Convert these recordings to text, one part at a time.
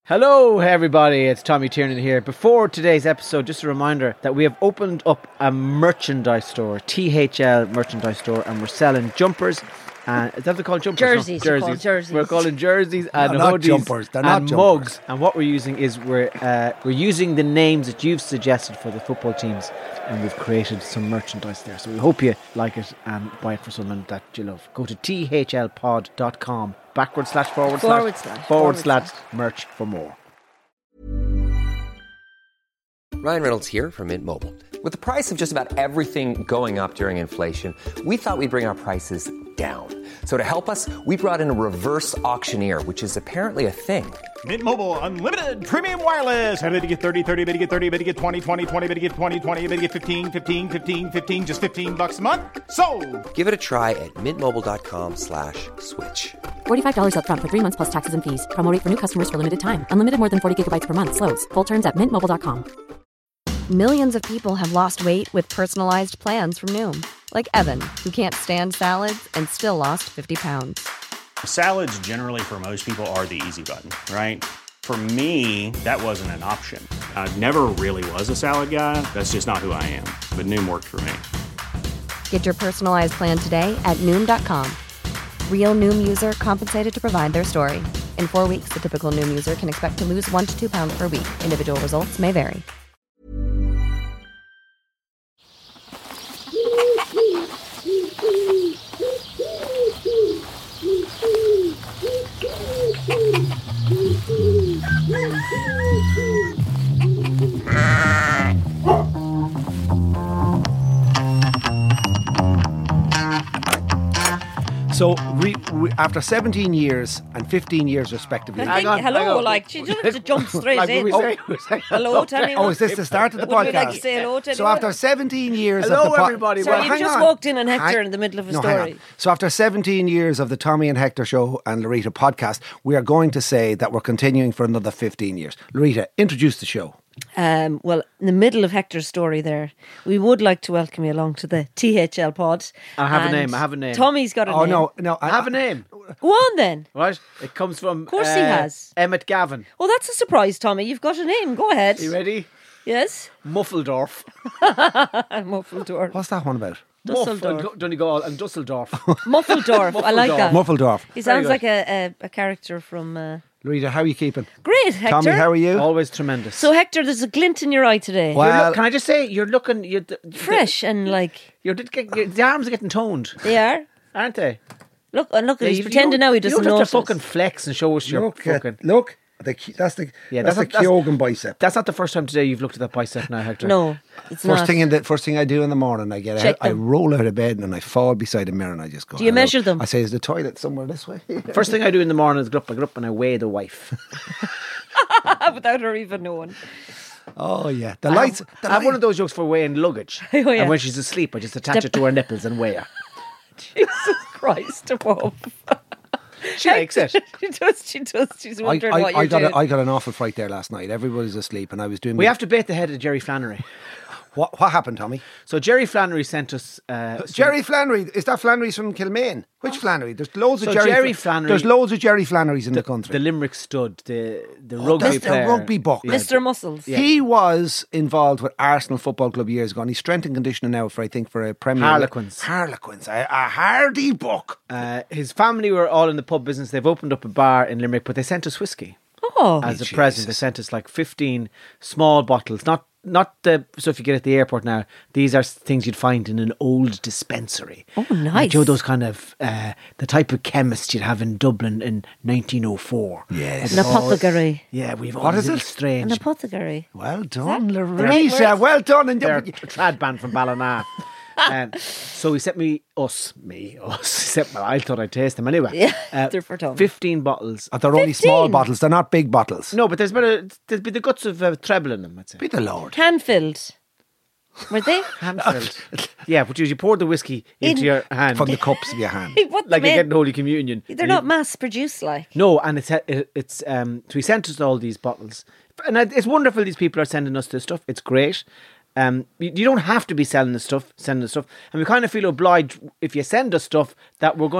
Hello everybody, it's Tommy Tiernan here. Before today's episode, just a reminder that we have opened up a merchandise store, THL merchandise store, and we're selling jumpers. And is that what they call jumpers? Jerseys. No, jerseys. We're calling jerseys and not hoodies jumpers. They're not and jumpers. mugs. And what we're using is we're using the names that you've suggested for the football teams, and we've created some merchandise there. So we hope you like it and buy it for someone that you love. Go to thlpod.com /forward slash merch for more. Ryan Reynolds here from Mint Mobile. With the price of just about everything going up during inflation, we thought we'd bring our prices down. So to help us, we brought in a reverse auctioneer, which is apparently a thing. Mint Mobile Unlimited Premium Wireless. How to get 30, 30, bit to get 30, bit to get 20, 20, 20, bit to get 20, 20, bit to get 15, 15, 15, 15, just $15 a month? Sold! Give it a try at mintmobile.com/switch. $45 up front for 3 months plus taxes and fees. Promo rate for new customers for limited time. Unlimited more than 40 gigabytes per month. Slows full terms at mintmobile.com. Millions of people have lost weight with personalized plans from Noom. Like Evan, who can't stand salads and still lost 50 pounds. Salads generally for most people are the easy button, right? For me, that wasn't an option. I never really was a salad guy. That's just not who I am. But Noom worked for me. Get your personalized plan today at Noom.com. Real Noom user compensated to provide their story. In 4 weeks, the typical Noom user can expect to lose 1 to 2 pounds per week. Individual results may vary. So, after 17 years and 15 years respectively. Hang on. She doesn't have to jump straight Like, in. we say- Hello to anyone? Oh, is this the start of the Would we podcast? like to say hello to So anyone? after 17 years Hello, of the everybody. Sorry, Well, you hang just on. walked in on Hector in the middle of a hang story. on. So after 17 years of the Tommy and Hector Show and Loretta podcast, we are going to say that we're continuing for another 15 years. Loretta, introduce the show. Well, in the middle of Hector's story there, we would like to welcome you along to the THL pod. I have a And name. Tommy's got a Oh, name. no. I have a name, Go on then. right? It comes from Of course he has. Emmett Gavin. Oh, that's a surprise, Tommy. You've got a name. Go ahead. You ready? Yes. Muffledorf. Muffledorf. What's that one about? Dusseldorf. Donegal and Dusseldorf. Muffledorf. I like that. Muffledorf. He sounds good. like a character from... Loretta, how are you keeping? Great, Hector. Tommy, how are you? Always tremendous. So, Hector, there's a glint in your eye today. Well, Can I just say, you're looking... Fresh and like... the arms are getting toned, They are. aren't they? Look, he's You pretending now he doesn't You don't notice. have to fucking flex and show us your look, fucking... look. That's the Kyogen bicep. That's not the first time today you've looked at that bicep now, Hector. No, it's First not. thing I do in the morning, I get Check out, I them. roll out of bed and I fall beside the mirror and I just go. Do you "Hello." measure them? I say, is the toilet somewhere this way? First thing I do in the morning is I get up and I weigh the wife. Without her even knowing. Oh yeah, the lights. I have one of those jokes for weighing luggage. Oh, yeah. And when she's asleep, I just attach it to her nipples and weigh her. Jesus Christ, whoa. She likes it. She does. She's wondering what you're doing. I got an awful fright there last night. Everybody's asleep and I was doing. We have to bait the head of Jerry Flannery. What happened, Tommy? So Jerry Flannery sent us... Jerry Flannery, is that Flannery's from Kilmaine? Which Flannery? There's loads So of Jerry Flannery- There's loads of Jerry Flannerys in the country. the Limerick stud, the rugby that's the player. rugby buck. Mr. Muscles. He was involved with Arsenal Football Club years ago, and he's strength and conditioning now for a Premier Harlequins. Harlequins, a hardy buck. His family were all in the pub business. They've opened up a bar in Limerick, but they sent us whiskey Oh, as a Jesus. present. They sent us like 15 small bottles, not the stuff you get at the airport now. These are things you'd find in an old dispensary. Oh, nice. Like, you know, those kind of the type of chemist you'd have in Dublin in 1904. Yes. an apothecary. Yeah, we've all What these is little it? strange. An apothecary. Well done, that the right Larissa. word? Well done. And They're a trad band from Ballina. So he sent us. He sent, well, I thought I'd taste them anyway. Yeah, they're for Tom. 15 bottles. they're only small 15. bottles. They're not big bottles. No, but there'd be the guts of treble in them, I'd say. Be the Lord. Can-filled. Were they? Hand-filled. Yeah, but you pour the whiskey into your hand. From the cups of your hand. He put like them you're in. getting Holy Communion. They're And not you- mass-produced like. No, and it's so he sent us all these bottles. And it's wonderful these people are sending us this stuff. It's great. You don't have to be sending us stuff. And we kind of feel obliged if you send us stuff that we're going to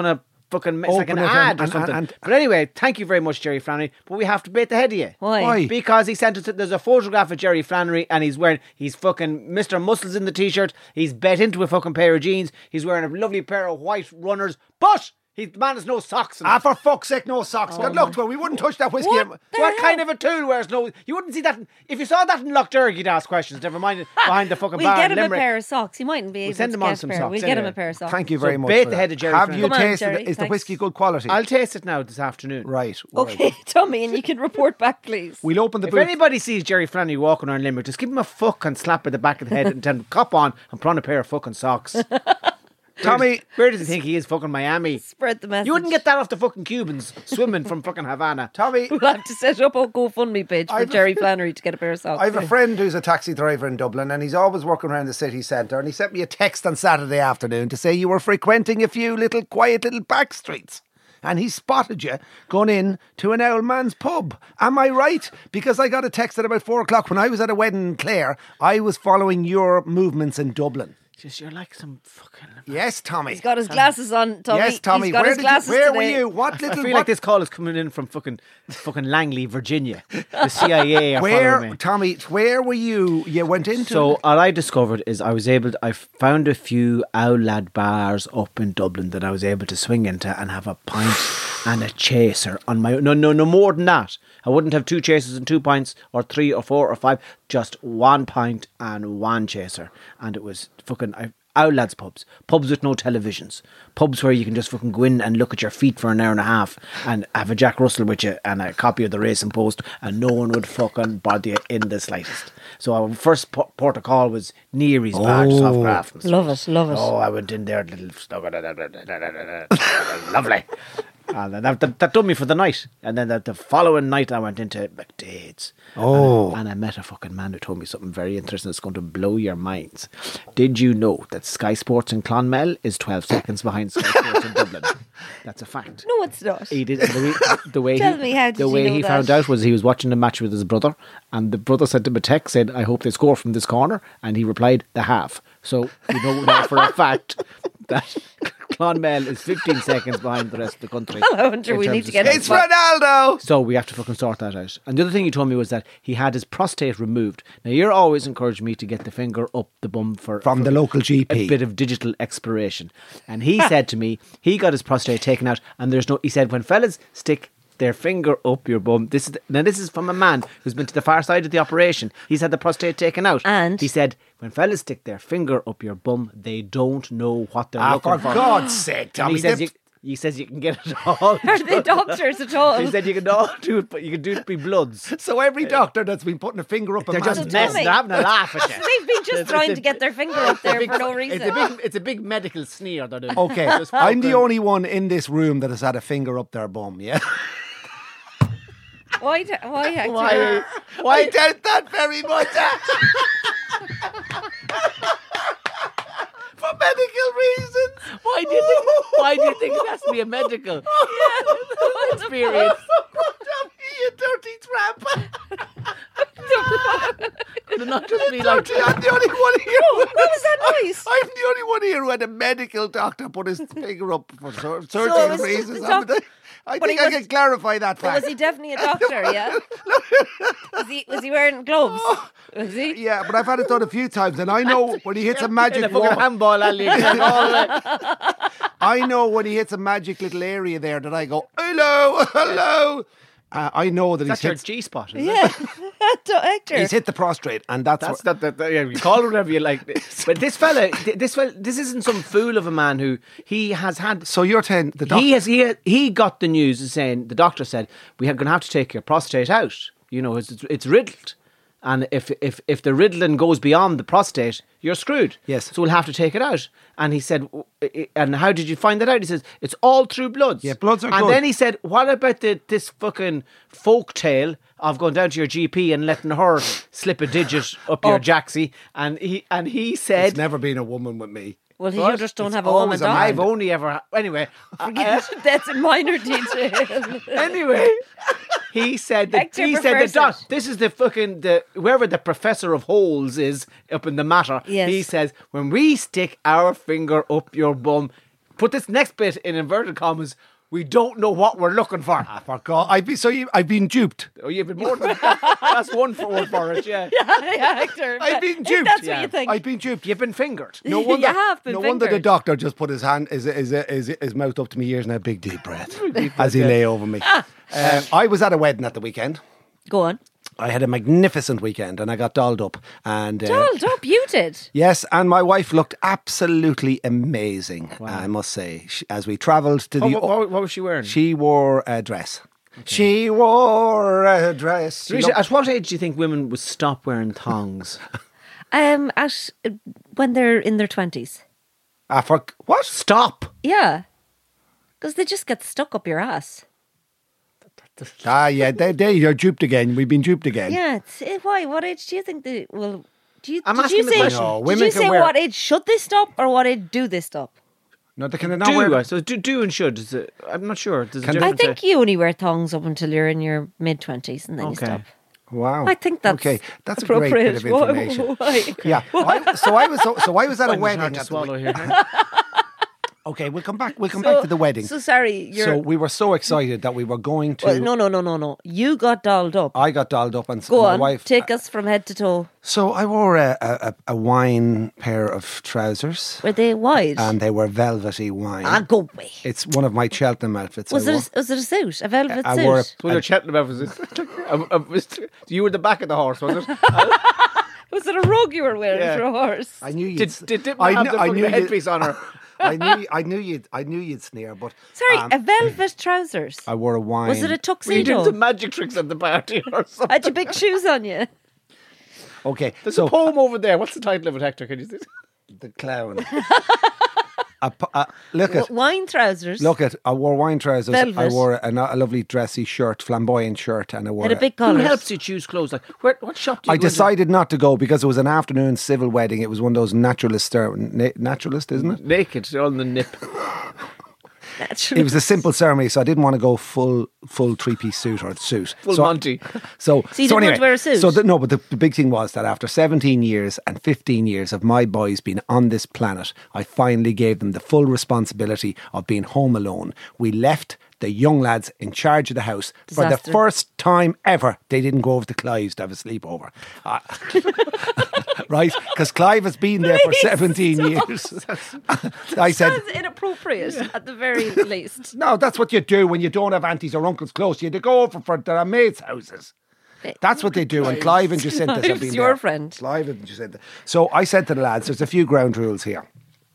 fucking, it's like an Open it ad or and- something. and- But anyway, thank you very much, Jerry Flannery. But we have to bait the head of you. Why? Because he sent us, there's a photograph of Jerry Flannery and he's fucking Mr. Muscles in the t-shirt. He's bet into a fucking pair of jeans. He's wearing a lovely pair of white runners. But the man has no socks. Ah, for fuck's sake, no socks. Good luck to it. We wouldn't touch that whiskey. What kind of a tool wears no... You wouldn't see that... If you saw that in Lough, you'd ask questions. Never mind behind the fucking We'll bar get in him a Limerick. pair of socks. He mightn't be able send to him on get some a pair. socks We'll get him anyway. a pair of socks. Thank you very So much. bait for the that. head of Jerry Have Flannery. you Come on, tasted Jerry, it? Is the thanks. whiskey good quality? I'll taste it now this afternoon. Right. Okay, Tommy, and you can report back, please. We'll open the If boot. anybody sees Jerry Flannery walking around Limerick, just give him a fuck and slap at the back of the head and tell him, cop on and put on a pair of fucking socks. Tommy, Where does he think he is? Fucking Miami. Spread the message. You wouldn't get that off the fucking Cubans swimming from fucking Havana. Tommy, We'll have to set up a GoFundMe page for Jerry Flannery to get a pair of socks. I have a friend who's a taxi driver in Dublin and he's always working around the city centre, and he sent me a text on Saturday afternoon to say you were frequenting a few quiet little back streets. And he spotted you going in to an old man's pub. Am I right? Because I got a text at about 4 o'clock when I was at a wedding in Clare. I was following your movements in Dublin. Just, you're like some fucking... Yes, Tommy. He's got his glasses on, Tommy. Yes, Tommy. He's got his glasses where today. were you? What I little... feel what, like this call is coming in from fucking Langley, Virginia. The CIA are following me. where, Tommy, where were you? You went into... So all I discovered is I found a few owl lad bars up in Dublin that I was able to swing into and have a pint and a chaser on my own. No more than that. I wouldn't have 2 chasers and 2 pints or 3 or 4 or 5. Just 1 pint and 1 chaser. And it was fucking... Owl lads pubs with no televisions, pubs where you can just fucking go in and look at your feet for an hour and a half and have a Jack Russell with you and a copy of the Racing Post, and no one would fucking bother you in the slightest. So our first port of call was Neary's Bar, Soft Grafton's. Love it, love it. Oh, I went in there, lovely. And that done me for the night. And then the following night I went into McDade's. Oh. And I met a fucking man who told me something very interesting that's going to blow your minds. Did you know that Sky Sports in Clonmel is 12 seconds behind Sky Sports in Dublin? That's a fact. No, it's not. He did. The way Tell me, how did the you way know he that? found out was he was watching a match with his brother, and the brother sent him a text, said, "I hope they score from this corner," and he replied, "The half." So you know now for a fact that Clonmel is 15 seconds behind the rest of the country. Hello, Hunter, in we terms need of to get Sky him It's Sports. Ronaldo! So we have to fucking sort that out. And the other thing he told me was that he had his prostate removed. Now you're always encouraging me to get the finger up the bum From the local GP. a bit of digital exploration. And he said to me, he got his prostate taken out, and he said, when fellas stick their finger up your bum, this is from a man who's been to the far side of the operation. He's had the prostate taken out. And? He said, when fellas stick their finger up your bum, they don't know what they're looking for for. God's sake, And Tommy. he says you can get it all. Are they doctors at all? He said you can all do it, but you can do it by bloods. So every doctor that's been putting a finger up a They're man's just Tommy. messing, they're having a laugh at you. They've been just trying to get their finger up there for no reason. It's a big medical sneer they're doing. Okay, Just I'm the fucking- only one in this room that has had a finger up their bum, yeah? Why, Hector? Why? I doubt that very much. For medical reasons. Why do you think it has to be a medical experience? You dirty tramp. Could it not just be like I'm the only one here. What was that noise? I'm the only one here who had a medical doctor put his finger up for it surgical was reasons. the doc- I but think he I was- can clarify that But fact. was he definitely a doctor, yeah? Was he wearing gloves? Was he? Yeah, but I've had it done a few times, and I know when he hits a in a magic fucking wall. handball alley. All the way. I know when he hits a magic little area there that I go, hello. I know that That's he's your hit, G-spot, isn't Yeah. it? Hector. he's hit the prostrate, and that's what, Yeah, you call it whatever you like. But this fella, this isn't some fool of a man who he has had. So you're telling the doctor. He got the news saying the doctor said we are going to have to take your prostate out. You know, it's riddled, and if the riddling goes beyond the prostate, you're screwed. Yes. So we'll have to take it out. And he said, and how did you find that out? He says it's all through bloods. Yeah, bloods are and good. then he said, what about this fucking folk tale of going down to your GP and letting her slip a digit up your jacksy? And he said, It's never been a woman with me. Well, you What? just don't It's have a woman always a doctor. man. I've only ever anyway. That's a minor detail. Anyway, he said that Hector he said prefers that it. this is the fucking whoever the professor of holes is up in the matter. Yes. He says when we stick our finger up your bum, Put this next bit in inverted commas. We don't know what we're looking for. I forgot. I've been duped. Oh, you've been more than that. That's one for it, yeah. yeah, Hector. I've been If duped. That's Yeah. what you think. I've been duped. You've been fingered. No wonder. You have been no wonder the fingered. doctor just put his hand, his mouth up to my ears and a big deep breath as he lay over me. I was at a wedding at the weekend. Go on. I had a magnificent weekend and I got dolled up. And Dolled up, you did. yes, and my wife looked absolutely amazing. I must say, as we travelled to the. What was she wearing? She wore a dress. She wore a dress. You know- At what age do you think women would stop wearing thongs? When they're in their 20s. What? Stop! Yeah. Because they just get stuck up your ass. Yeah, you're duped again. We've been duped again. Yeah. Why? What age do you think they will? I'm did asking you the say? question. No, Did women you can say wear- what age should they stop or what age do they stop? No, they can now wear. Do and should. Is it, I'm not sure. There's a Can- I difference think you only wear thongs up until you're in your mid-20s and then you Okay. stop. Wow. I think that's okay. That's a great bit of appropriate. information. Why? Yeah. So I was at a It's wedding. hard to at the swallow week- here. Okay, we'll come back. We'll come back to the wedding. So sorry, So we were so excited that we were going to. Well, no. You got dolled up. I got dolled up, and Go my on, wife. take us from head to toe. So I wore a wine pair of trousers, Were they wide? and they were velvety wine. Go away. It's one of my Cheltenham outfits. Was I it a suit? A velvet I suit? wore What you're chatting about was it? You were the back of the horse, was it? Was it a rug you were wearing Yeah. for a horse? I knew you'd. Did Dipman have the fucking headpiece on her? I knew you'd sneer, but Sorry, a velvet trousers. I wore a wine. Was it a Were you tuxedo? doing some magic tricks at the party or something? Had you big shoes on you? Okay, There's so a poem over there. What's the title of it, Hector? Can you see? the clown. Look at. Wine trousers. Look at, I wore wine trousers. I Velvet. wore a lovely dressy shirt, flamboyant shirt, and I wore Had a big Who collar. helps you choose clothes? Like, what shop do you I go into? decided not to go because it was an afternoon civil wedding. It was one of those naturalist, naturalist, isn't it? Naked, on the nip. It was a simple ceremony, so I didn't want to go full three-piece suit or suit. Full Monty. So you didn't want to wear a suit? So no, but the big thing was that after 17 years and 15 years of my boys being on this planet, I finally gave them the full responsibility of being home alone. We left the young lads in charge of the house. For the Disaster. first time ever, they didn't go over to Clive's to have a sleepover. Right? Because Clive has been there for 17 years. I said, Sounds inappropriate at the very least. no, that's what you do when you don't have aunties or uncles close. You go over for their mates' houses. That's what they do. And Clive and Jacinta have Clive's been your there. friend. Clive and Jacinta. So I said to the lads, there's a few ground rules here.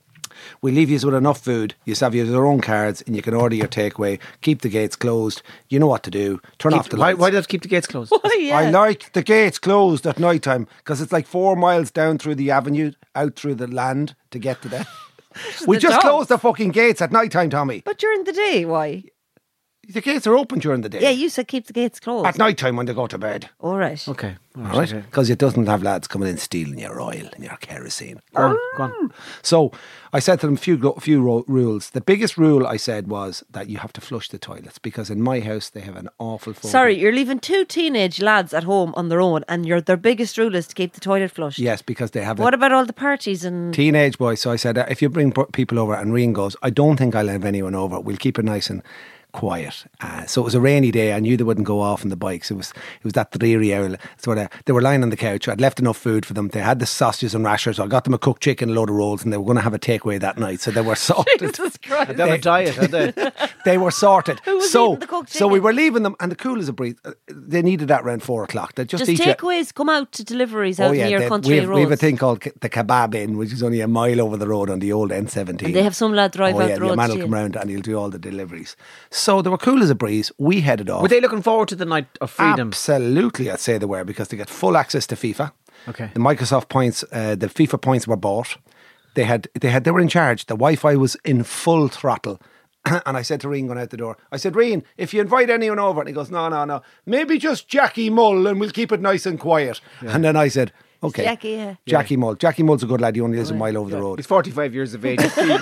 We leave you with enough food. You have your own cards and you can order your takeaway. Keep the gates closed. You know what to do. Turn off the Why lights. do you have to keep the gates closed? Oh, yeah. I like the gates closed at night time because it's like 4 miles down through the avenue, out through the land to get to them. We the just dogs. close the fucking gates at night time, Tommy. But during the day, why? The gates are open during the day. Yeah, you said keep the gates closed. At night time when they go to bed. All right. Okay. All right? Because it doesn't have lads coming in stealing your oil and your kerosene. Go on. So I said to them a few rules. The biggest rule I said was that you have to flush the toilets because in my house they have an awful phobia. Sorry, you're leaving 2 teenage lads at home on their own and their biggest rule is to keep the toilet flushed. Yes, because they have What a about all the parties and... teenage boy. So I said, if you bring people over, and Rian goes, I don't think I'll have anyone over. We'll keep it nice and quiet. So it was a rainy day. I knew they wouldn't go off on the bikes. It was that dreary hour. Sort of, they were lying on the couch. I'd left enough food for them. They had the sausages and rashers. So I got them a cooked chicken, a load of rolls, and they were going to have a takeaway that night. So they were sorted. Jesus Christ. They have a diet, are they? They were sorted. Who was so eating the cooked so we chicken? were leaving them, and the cool as a breeze. They needed that around 4 o'clock. They just Does eat it. takeaways come out to deliveries out near country we roads? have a thing called the Kebab Inn, which is only a mile over the road on the old N17. And they have some lad drive out the the roads man to will you. come round and he'll do all the deliveries. So they were cool as a breeze. We headed off. Were they looking forward to the night of freedom? Absolutely, I'd say they were, because they get full access to FIFA. Okay. The Microsoft points, the FIFA points were bought. They were in charge. The Wi-Fi was in full throttle. And I said to Rian going out the door, I said, Rian, if you invite anyone over, and he goes, no, maybe just Jackie Mull and we'll keep it nice and quiet. Yeah. And then I said, okay. Jackie, yeah. Jackie Mull. Jackie Mull's a good lad. He only lives a mile over the road. He's 45 years of age.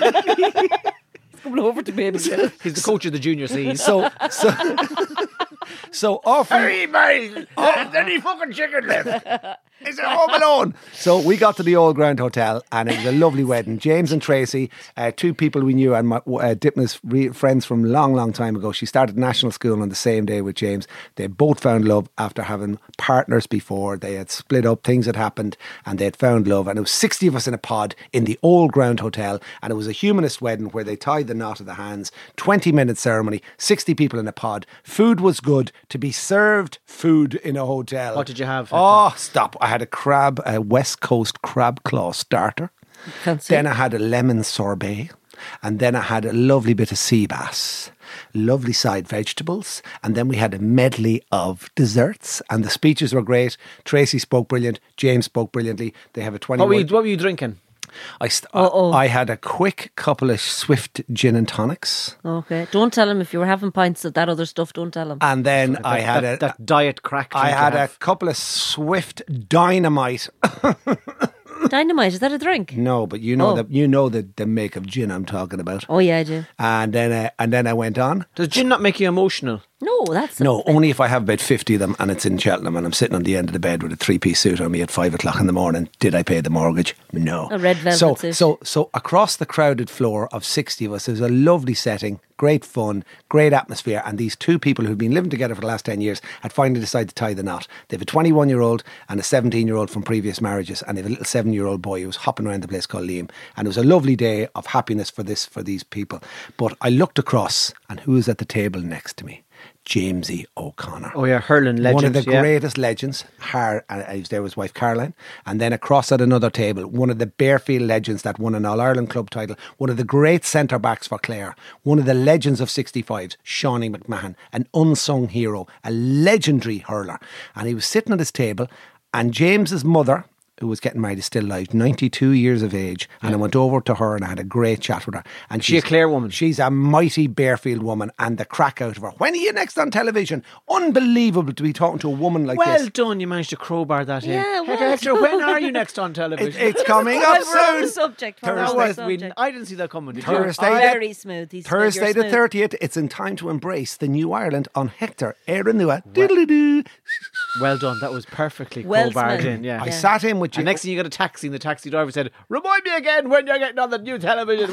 Coming over to baby. He's the coach of the junior C's. So off we... mile! Any fucking chicken left? Is it Home Alone? So we got to the Old Ground Hotel and it was a lovely wedding. James and Tracy, two people we knew, and my Dipna's friends from long, long time ago. She started national school on the same day with James. They both found love after having partners before. They had split up, things had happened, and they had found love. And it was 60 of us in a pod in the Old Ground Hotel, and it was a humanist wedding where they tied the knot of the hands. 20-minute ceremony, 60 people in a pod. Food was good. To be served food in a hotel. What did you have? Oh, stop. I had a West Coast crab claw starter. Fancy. Then I had a lemon sorbet. And then I had a lovely bit of sea bass, lovely side vegetables. And then we had a medley of desserts. And the speeches were great. Tracy spoke brilliant. James spoke brilliantly. They have a 21... What were you drinking? I had a quick couple of Swift gin and tonics. Okay. Don't tell him if you were having pints of that other stuff. Don't tell him. And then I had that diet crack. I had a couple of Swift Dynamite. Dynamite, is that a drink? No, but you know the make of gin I'm talking about. Oh yeah, I do. And then I went on. Does gin not make you emotional? No, that's no. Only if I have about 50 of them and it's in Cheltenham and I'm sitting on the end of the bed with a 3-piece suit on me at 5 o'clock in the morning. Did I pay the mortgage? No. A red velvet suit. So across the crowded floor of 60 of us, there's a lovely setting, great fun, great atmosphere, and these two people who've been living together for the last 10 years had finally decided to tie the knot. They have a 21-year-old and a 17-year-old from previous marriages, and they have a little 7-year-old boy who's hopping around the place called Liam. And it was a lovely day of happiness for these people. But I looked across, and who was at the table next to me? Jamesy O'Connor. Oh yeah, hurling legend. One of the greatest legends. I was there with his wife Caroline. And then across at another table, one of the Bearfield legends that won an All-Ireland club title, one of the great centre-backs for Clare, one of the legends of 65s, Shawnee McMahon, an unsung hero, a legendary hurler. And he was sitting at his table, and James's mother, who was getting married, is still alive, 92 years of age. And I went over to her and I had a great chat with her. And she's a Clare woman? She's a mighty Bearfield woman, and the crack out of her. When are you next on television? Unbelievable to be talking to a woman like this. Well done, you managed to crowbar that in. Yeah, Hector, when are you next on television? It's coming up soon. Subject. I didn't see that coming. Did Thursday, very smooth. Thursday the 30th. It's in time to embrace the new Ireland on Hector Erinua. Doodly-doo. Well done. That was perfectly Well crowbarred smooth. in. Yeah. I sat in with you. And next thing you got a taxi, and the taxi driver said, "Remind me again when you're getting on the new television."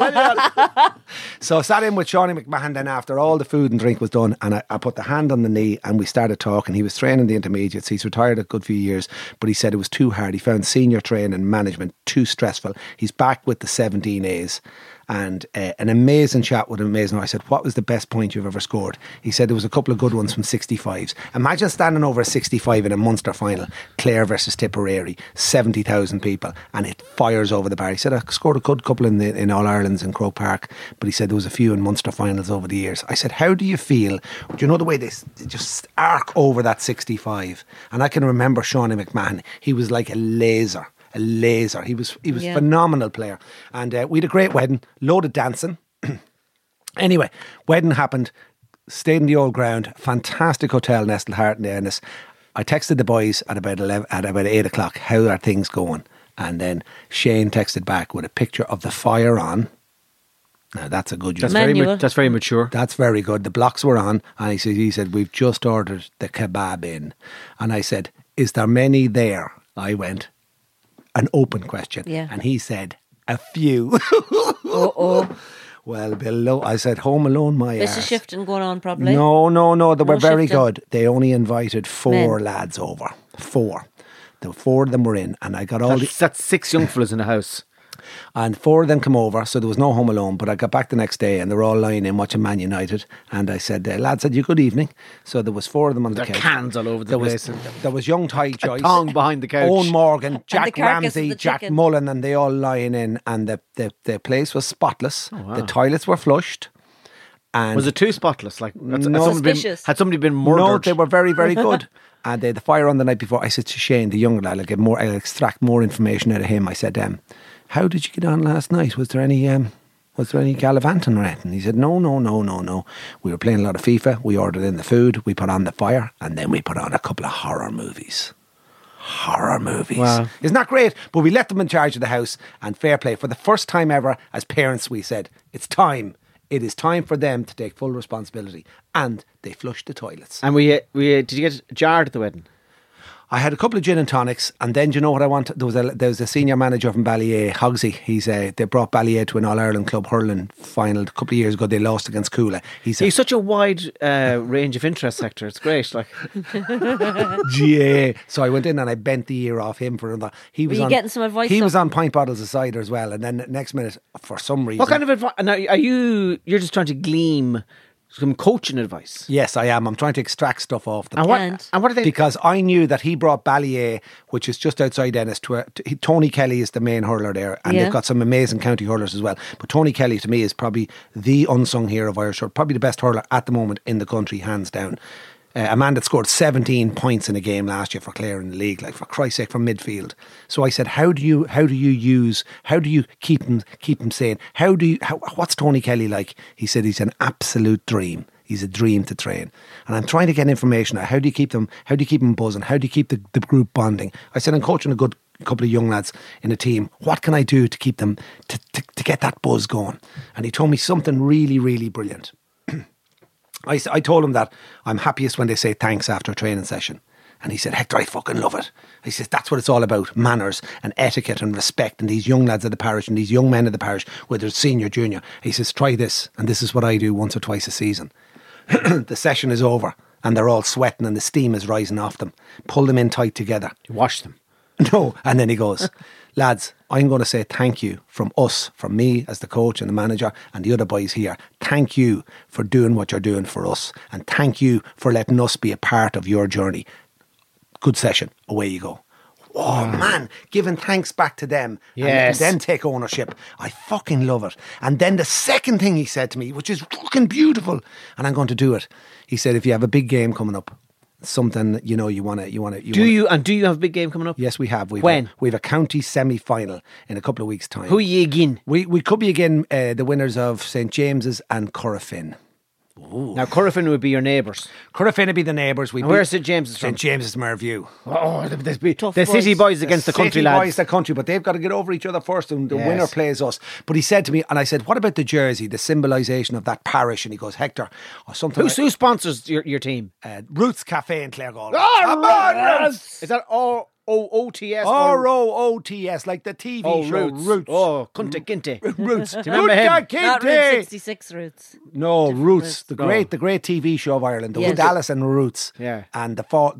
So I sat in with Shawnee McMahon then after all the food and drink was done, and I put the hand on the knee and we started talking. He was training the intermediates. He's retired a good few years, but he said it was too hard. He found senior training and management too stressful. He's back with the 17As. And an amazing chat with an amazing. I said, what was the best point you've ever scored? He said there was a couple of good ones from 65s. Imagine standing over a 65 in a Munster final, Clare versus Tipperary, 70,000 people, and it fires over the bar. He said, I scored a good couple in All Ireland's in Croke Park, but he said there was a few in Munster finals over the years. I said, how do you feel? Do you know the way they just arc over that 65? And I can remember Shawnee McMahon. He was like a laser. He was phenomenal player, and we had a great wedding, load of dancing. Anyway, wedding happened, stayed in the Old Ground, fantastic hotel, nestled heart in Ennis. I texted the boys at about 8 o'clock, how are things going? And then Shane texted back with a picture of the fire on. Now that's a good. That's very mature. That's very good. The blocks were on, and he said we've just ordered the kebab in, and I said, is there many there? I went, an open question, and he said a few. Well, below, I said, Home Alone, my This arse. is shifting going on, probably. No, they were very shifting. good. They only invited 4 lads over. 4. The 4 of them were in, and I got all That's 6 young fellas in the house. And 4 of them come over, so there was no Home Alone. But I got back the next day and they were all lying in watching Man United. And I said, lads, had you good evening? So there was 4 of them on the couch. Cans all over the place. There was young Ty Joyce, tongue behind the couch, Owen Morgan, Jack the carcass of Ramsey, the Jack chicken. Mullen, and they all lying in. And the place was spotless. Oh, wow. The toilets were flushed. And was it too spotless? Like Suspicious. had somebody been murdered? no, they were very, very good. And they had the fire on the night before. I said to Shane, the younger lad, I'll extract more information out of him. I said, how did you get on last night? Was there any gallivanting or anything? He said, no. We were playing a lot of FIFA. We ordered in the food. We put on the fire. And then we put on a couple of horror movies. Wow. Isn't that great? But we let them in charge of the house. And fair play. For the first time ever, as parents, we said, it's time. It is time for them to take full responsibility. And they flushed the toilets. And did you get jarred at the wedding? I had a couple of gin and tonics, and then do you know what I want? There was a senior manager from Ballyea, Hogsy. They brought Ballyea to an All Ireland club hurling final a couple of years ago. They lost against Coola. He's such a wide range of interest sector. It's great. Like GA. So I went in and I bent the ear off him for another. Were you getting some advice? He was on pint bottles of cider as well, and then next minute, for some reason, what kind of advice? Now, you're just trying to glean some coaching advice? Yes, I am. I'm trying to extract stuff off them. And what are they? Because I knew that he brought Ballyea, which is just outside Ennis, Tony Kelly is the main hurler there, and they've got some amazing county hurlers as well. But Tony Kelly, to me, is probably the unsung hero of Irish hurling, probably the best hurler at the moment in the country, hands down. A man that scored 17 points in a game last year for Clare in the league, like, for Christ's sake, from midfield. So I said, how do you keep him sane? What's Tony Kelly like? He said he's an absolute dream. He's a dream to train. And I'm trying to get information out. How do you keep them buzzing? How do you keep the group bonding? I said, I'm coaching a good couple of young lads in a team. What can I do to keep them, to get that buzz going? And he told me something really, really brilliant. I told him that I'm happiest when they say thanks after a training session. And he said, Hector, I fucking love it. He says, that's what it's all about, manners and etiquette and respect. And these young lads of the parish and these young men of the parish, whether it's senior, junior, he says, try this. And this is what I do once or twice a season. The session is over and they're all sweating and the steam is rising off them. Pull them in tight together. Wash them. No. And then he goes, lads, I'm going to say thank you from us, from me as the coach and the manager and the other boys here. Thank you for doing what you're doing for us. And thank you for letting us be a part of your journey. Good session. Away you go. Oh, man, giving thanks back to them. Yes. And then take ownership. I fucking love it. And then the second thing he said to me, which is fucking beautiful, and I'm going to do it. He said, if you have a big game coming up, something, you want to. Do you have a big game coming up? Yes, we have. When? We have a county semi-final in a couple of weeks' time. Who are you again? We could be again the winners of St James's and Corofin. Ooh. Now, Corofin would be your neighbours. Corofin would be the neighbours. Where's St James's from? St James's Merview. Oh, the city boys against the country lads. City boys, the country, but they've got to get over each other first, and the winner plays us. But he said to me, and I said, what about the jersey, the symbolisation of that parish? And he goes, Hector, or something. Who sponsors your team? Roots Cafe in Claregalway. Oh, come on, Roots! Is that R-O-O-T-S? R-O-O-T-S, like the TV show Roots. Oh, Kunta Kinte. Roots. Do you remember him? Not Route 66 Roots. No, Different Roots, the great TV show of Ireland, the Yes. Dallas and Roots, and the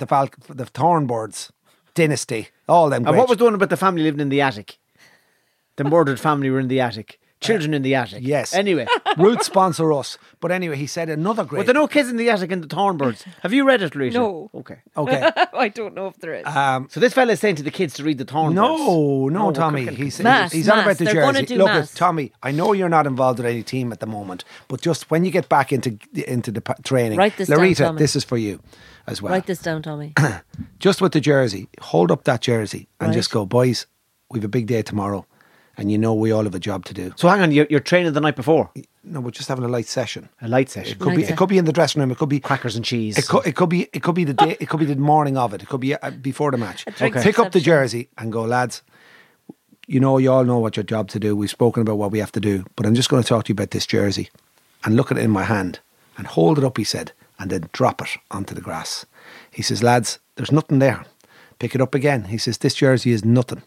Thornbirds dynasty, all them. And what was the one about the family living in the attic? The murdered family were in the attic. Children in the attic. Yes. Anyway. Roots sponsor us. But anyway, he said another great. But there are no kids in the attic in the Thornbirds. Have you read it, Rita? No. Okay. I don't know if there is. So this fella is saying to the kids to read the Thornbirds. No, Tommy. He's Mass, on about the they're gonna jersey. do Look, mass. Tommy, I know you're not involved with any team at the moment, but just when you get back into the training, Write this down, Larita, Tommy. this is for you as well. Write this down, Tommy. Just with the jersey, hold up that jersey and Right. just go, boys, we've a big day tomorrow. And you know we all have a job to do. So hang on, you're training the night before? No, we're just having a light session. A light session. It could be in the dressing room. It could be Crackers and cheese. It could be the day. It could be the morning of it. It could be before the match. drink Pick up the reception. jersey and go, lads. You all know what your job to do. We've spoken about what we have to do, but I'm just going to talk to you about this jersey. And look at it in my hand and hold it up. He said, and then drop it onto the grass. He says, lads, there's nothing there. Pick it up again. He says, this jersey is nothing.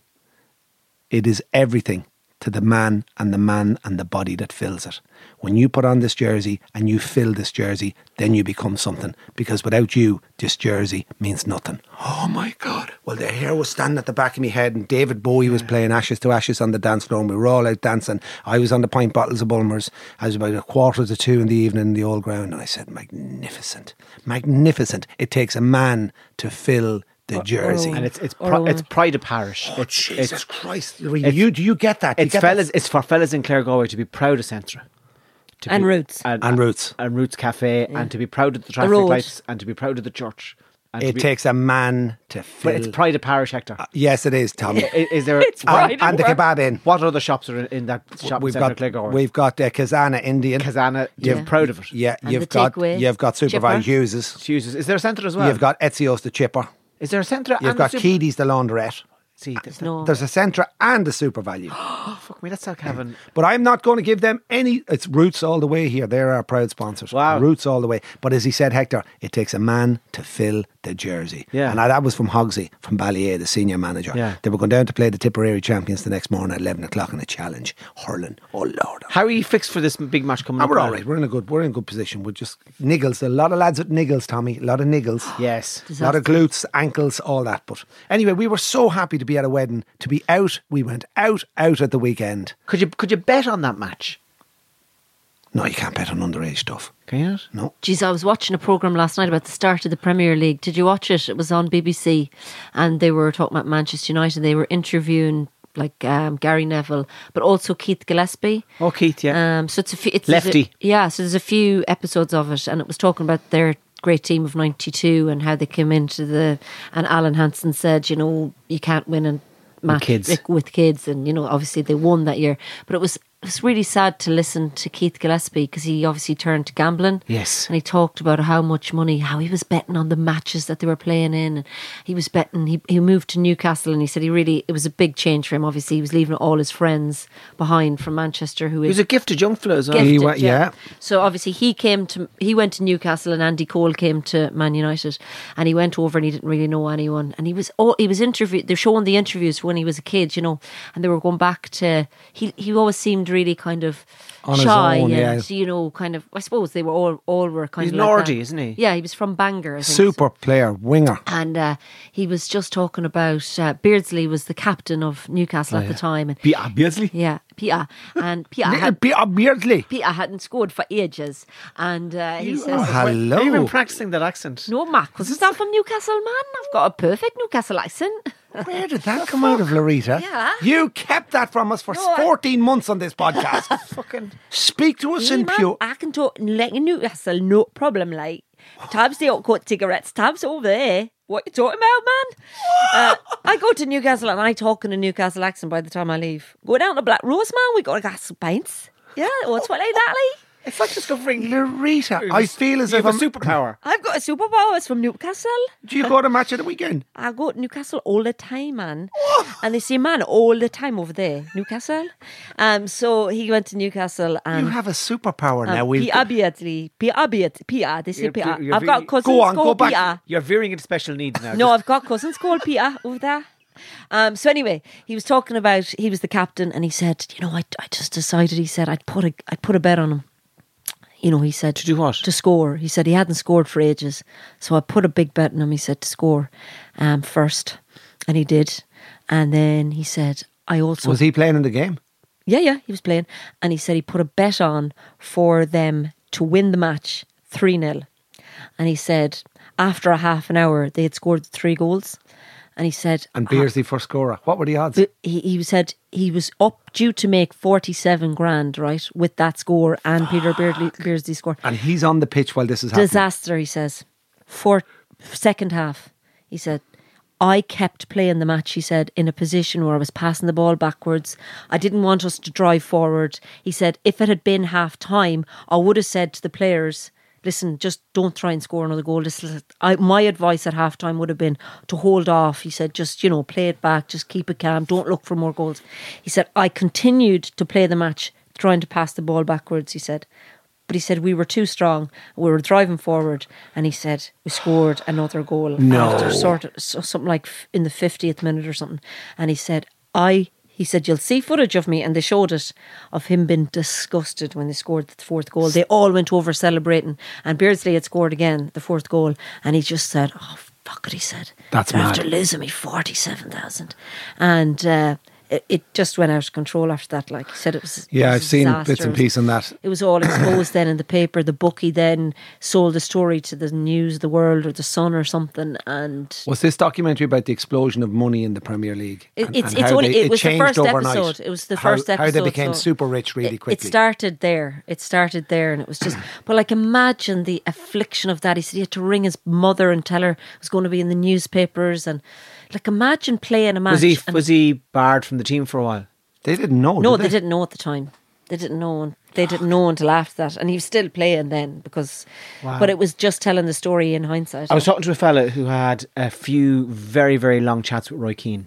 It is everything to the man and the body that fills it. When you put on this jersey and you fill this jersey, then you become something. Because without you, this jersey means nothing. Oh my God. Well, the hair was standing at the back of my head and David Bowie was playing Ashes to Ashes on the dance floor and we were all out dancing. I was on the pint bottles of Bulmers. I was about 1:45 in the evening in the old ground and I said, magnificent, magnificent. It takes a man to fill the jersey. And it's pride of parish. Oh, Jesus Christ. Do you get that? It's for fellas in Claregalway to be proud of Centra. And Roots. And Roots. And Roots Cafe. And to be proud of the traffic road. lights. And to be proud of the church. And It takes a man to fill. But it's pride of parish, Hector. Yes, it is, Tommy. Is there... and the kebab in. What other shops are in that shop in Claregalway? We've got Kazana Indian. Kazana. You're proud of it. Yeah, And you've the got takeaways. Supervisor Chipper. Hughes's. Hughes's. Is there a Centra as well? You've got Etzios the Chipper. Is there a Centra? You've got Keady's the laundrette. See, No. There's a Centra and a Super Value. fuck me, that's like having... But I'm not going to give them any. It's Roots all the way here. They're our proud sponsors. Wow. Roots all the way. But as he said, Hector, it takes a man to fill the jersey. Yeah. And that was from Hogsey, from Ballier, the senior manager. Yeah. They were going down to play the Tipperary champions the next morning at 11 o'clock in a challenge. Hurling. Oh, Lord. How are you fixed for this big match coming up? We're all now? right. We're in a good position. We're just niggles. A lot of lads with niggles, Tommy. A lot of niggles. Yes. A lot of glutes, ankles, all that. But anyway, we were so happy to be at a wedding, to be out. We went out at the weekend. Could you bet on that match? No, you can't bet on underage stuff. Can you not? No. Geez, I was watching a programme last night about the start of the Premier League. Did you watch it? It was on BBC and they were talking about Manchester United. They were interviewing like Gary Neville, but also Keith Gillespie. Oh, Keith, yeah. So it's Lefty. So there's a few episodes of it, and it was talking about their great team of '92 and how they came into and Alan Hansen said, you know, you can't win a match with kids, and you know, obviously they won that year, but it was really sad to listen to Keith Gillespie because he obviously turned to gambling. Yes. And he talked about how much money, how he was betting on the matches that they were playing in. And he was betting, he moved to Newcastle and he said it was a big change for him. Obviously, he was leaving all his friends behind from Manchester. He was a gifted young fellow as well. Gifted, So obviously he went to Newcastle and Andy Cole came to Man United and he went over and he didn't really know anyone. And he was interviewed, they're showing the interviews when he was a kid, you know, and they were going back to, he always seemed really kind of on shy his own, and you know, kind of, I suppose they were all were kind He's of like Nordy, that. isn't he? Yeah, he was from Bangor, I think. Super player, winger. And he was just talking about Beardsley was the captain of Newcastle at the time. And Beardsley? yeah, Peter. And Peter Beardsley. Peter hadn't scored for ages. And he says, hello. Have you been practicing that accent? no, Mark, was that from Newcastle, man? I've got a perfect Newcastle accent. Where did that come out of, Loretta? Yeah. You kept that from us for 14 months on this podcast. Fucking Speak to us in Man, pure. I can talk like in Newcastle, no problem. Like, Tabs, they don't cut cigarettes. Tabs over there. What you talking about, man? I go to Newcastle and I talk in a Newcastle accent by the time I leave. Go down to Black Rose, man. We got to get some pints. Yeah, what's what like that, like? it's like discovering Loretta, I feel as you if have I'm. a superpower. I've got a superpower. It's from Newcastle. Do you go to match of the weekend? I go to Newcastle all the time, man. And they say, man, all the time over there, Newcastle. So he went to Newcastle and You have a superpower now. Peter Beardsley. They say Peter. you're I've got cousins Go on, called go back. Peter. You're veering into special needs now. No, I've got cousins called Peter over there. So anyway, he was talking about he was the captain, and he said, you know, I just decided. He said I'd put a bet on him. You know, he said To do what? To score. He said he hadn't scored for ages, so I put a big bet on him. He said to score first, and he did. And then he said, I also Was he playing in the game? Yeah, he was playing, and he said he put a bet on for them to win the match 3-0. And he said after a half an hour they had scored 3 goals. And he said... And Beardsley first scorer. What were the odds? He said he was up due to make 47 grand, right, with that score and Peter Beardsley score. And he's on the pitch while this is happening. Disaster, he says. For second half, he said, I kept playing the match, he said, in a position where I was passing the ball backwards. I didn't want us to drive forward. He said, if it had been half time, I would have said to the players... Listen, just don't try and score another goal. My advice at halftime would have been to hold off. He said, just, you know, play it back, just keep it calm, don't look for more goals. He said, I continued to play the match, trying to pass the ball backwards, he said. But he said, we were too strong, we were driving forward, and he said, we scored another goal. No. After something like in the 50th minute or something. And he said, He said, you'll see footage of me. And they showed it of him being disgusted when they scored the 4th goal. They all went over celebrating. And Beardsley had scored again, the 4th goal. And he just said, oh, fuck it, he said. That's They're mad. after losing me 47,000. And it just went out of control after that. Like he said, it was Yeah, it was I've a seen disaster. bits and pieces on that. It was all exposed then in the paper. The bookie then sold the story to the News, the World or the Sun or something. And Was this documentary about the explosion of money in the Premier League? it was the changed first overnight? episode. It was the first episode. How they became so super rich really quickly. It started there, and it was just. But like, imagine the affliction of that. He said he had to ring his mother and tell her it was going to be in the newspapers, and like, imagine playing a match. Was he barred from the team for a while? They didn't know. No, did they didn't know at the time. They didn't know. They didn't know until after that, and he was still playing then because. Wow. But it was just telling the story in hindsight. I was talking to a fella who had a few very, very long chats with Roy Keane.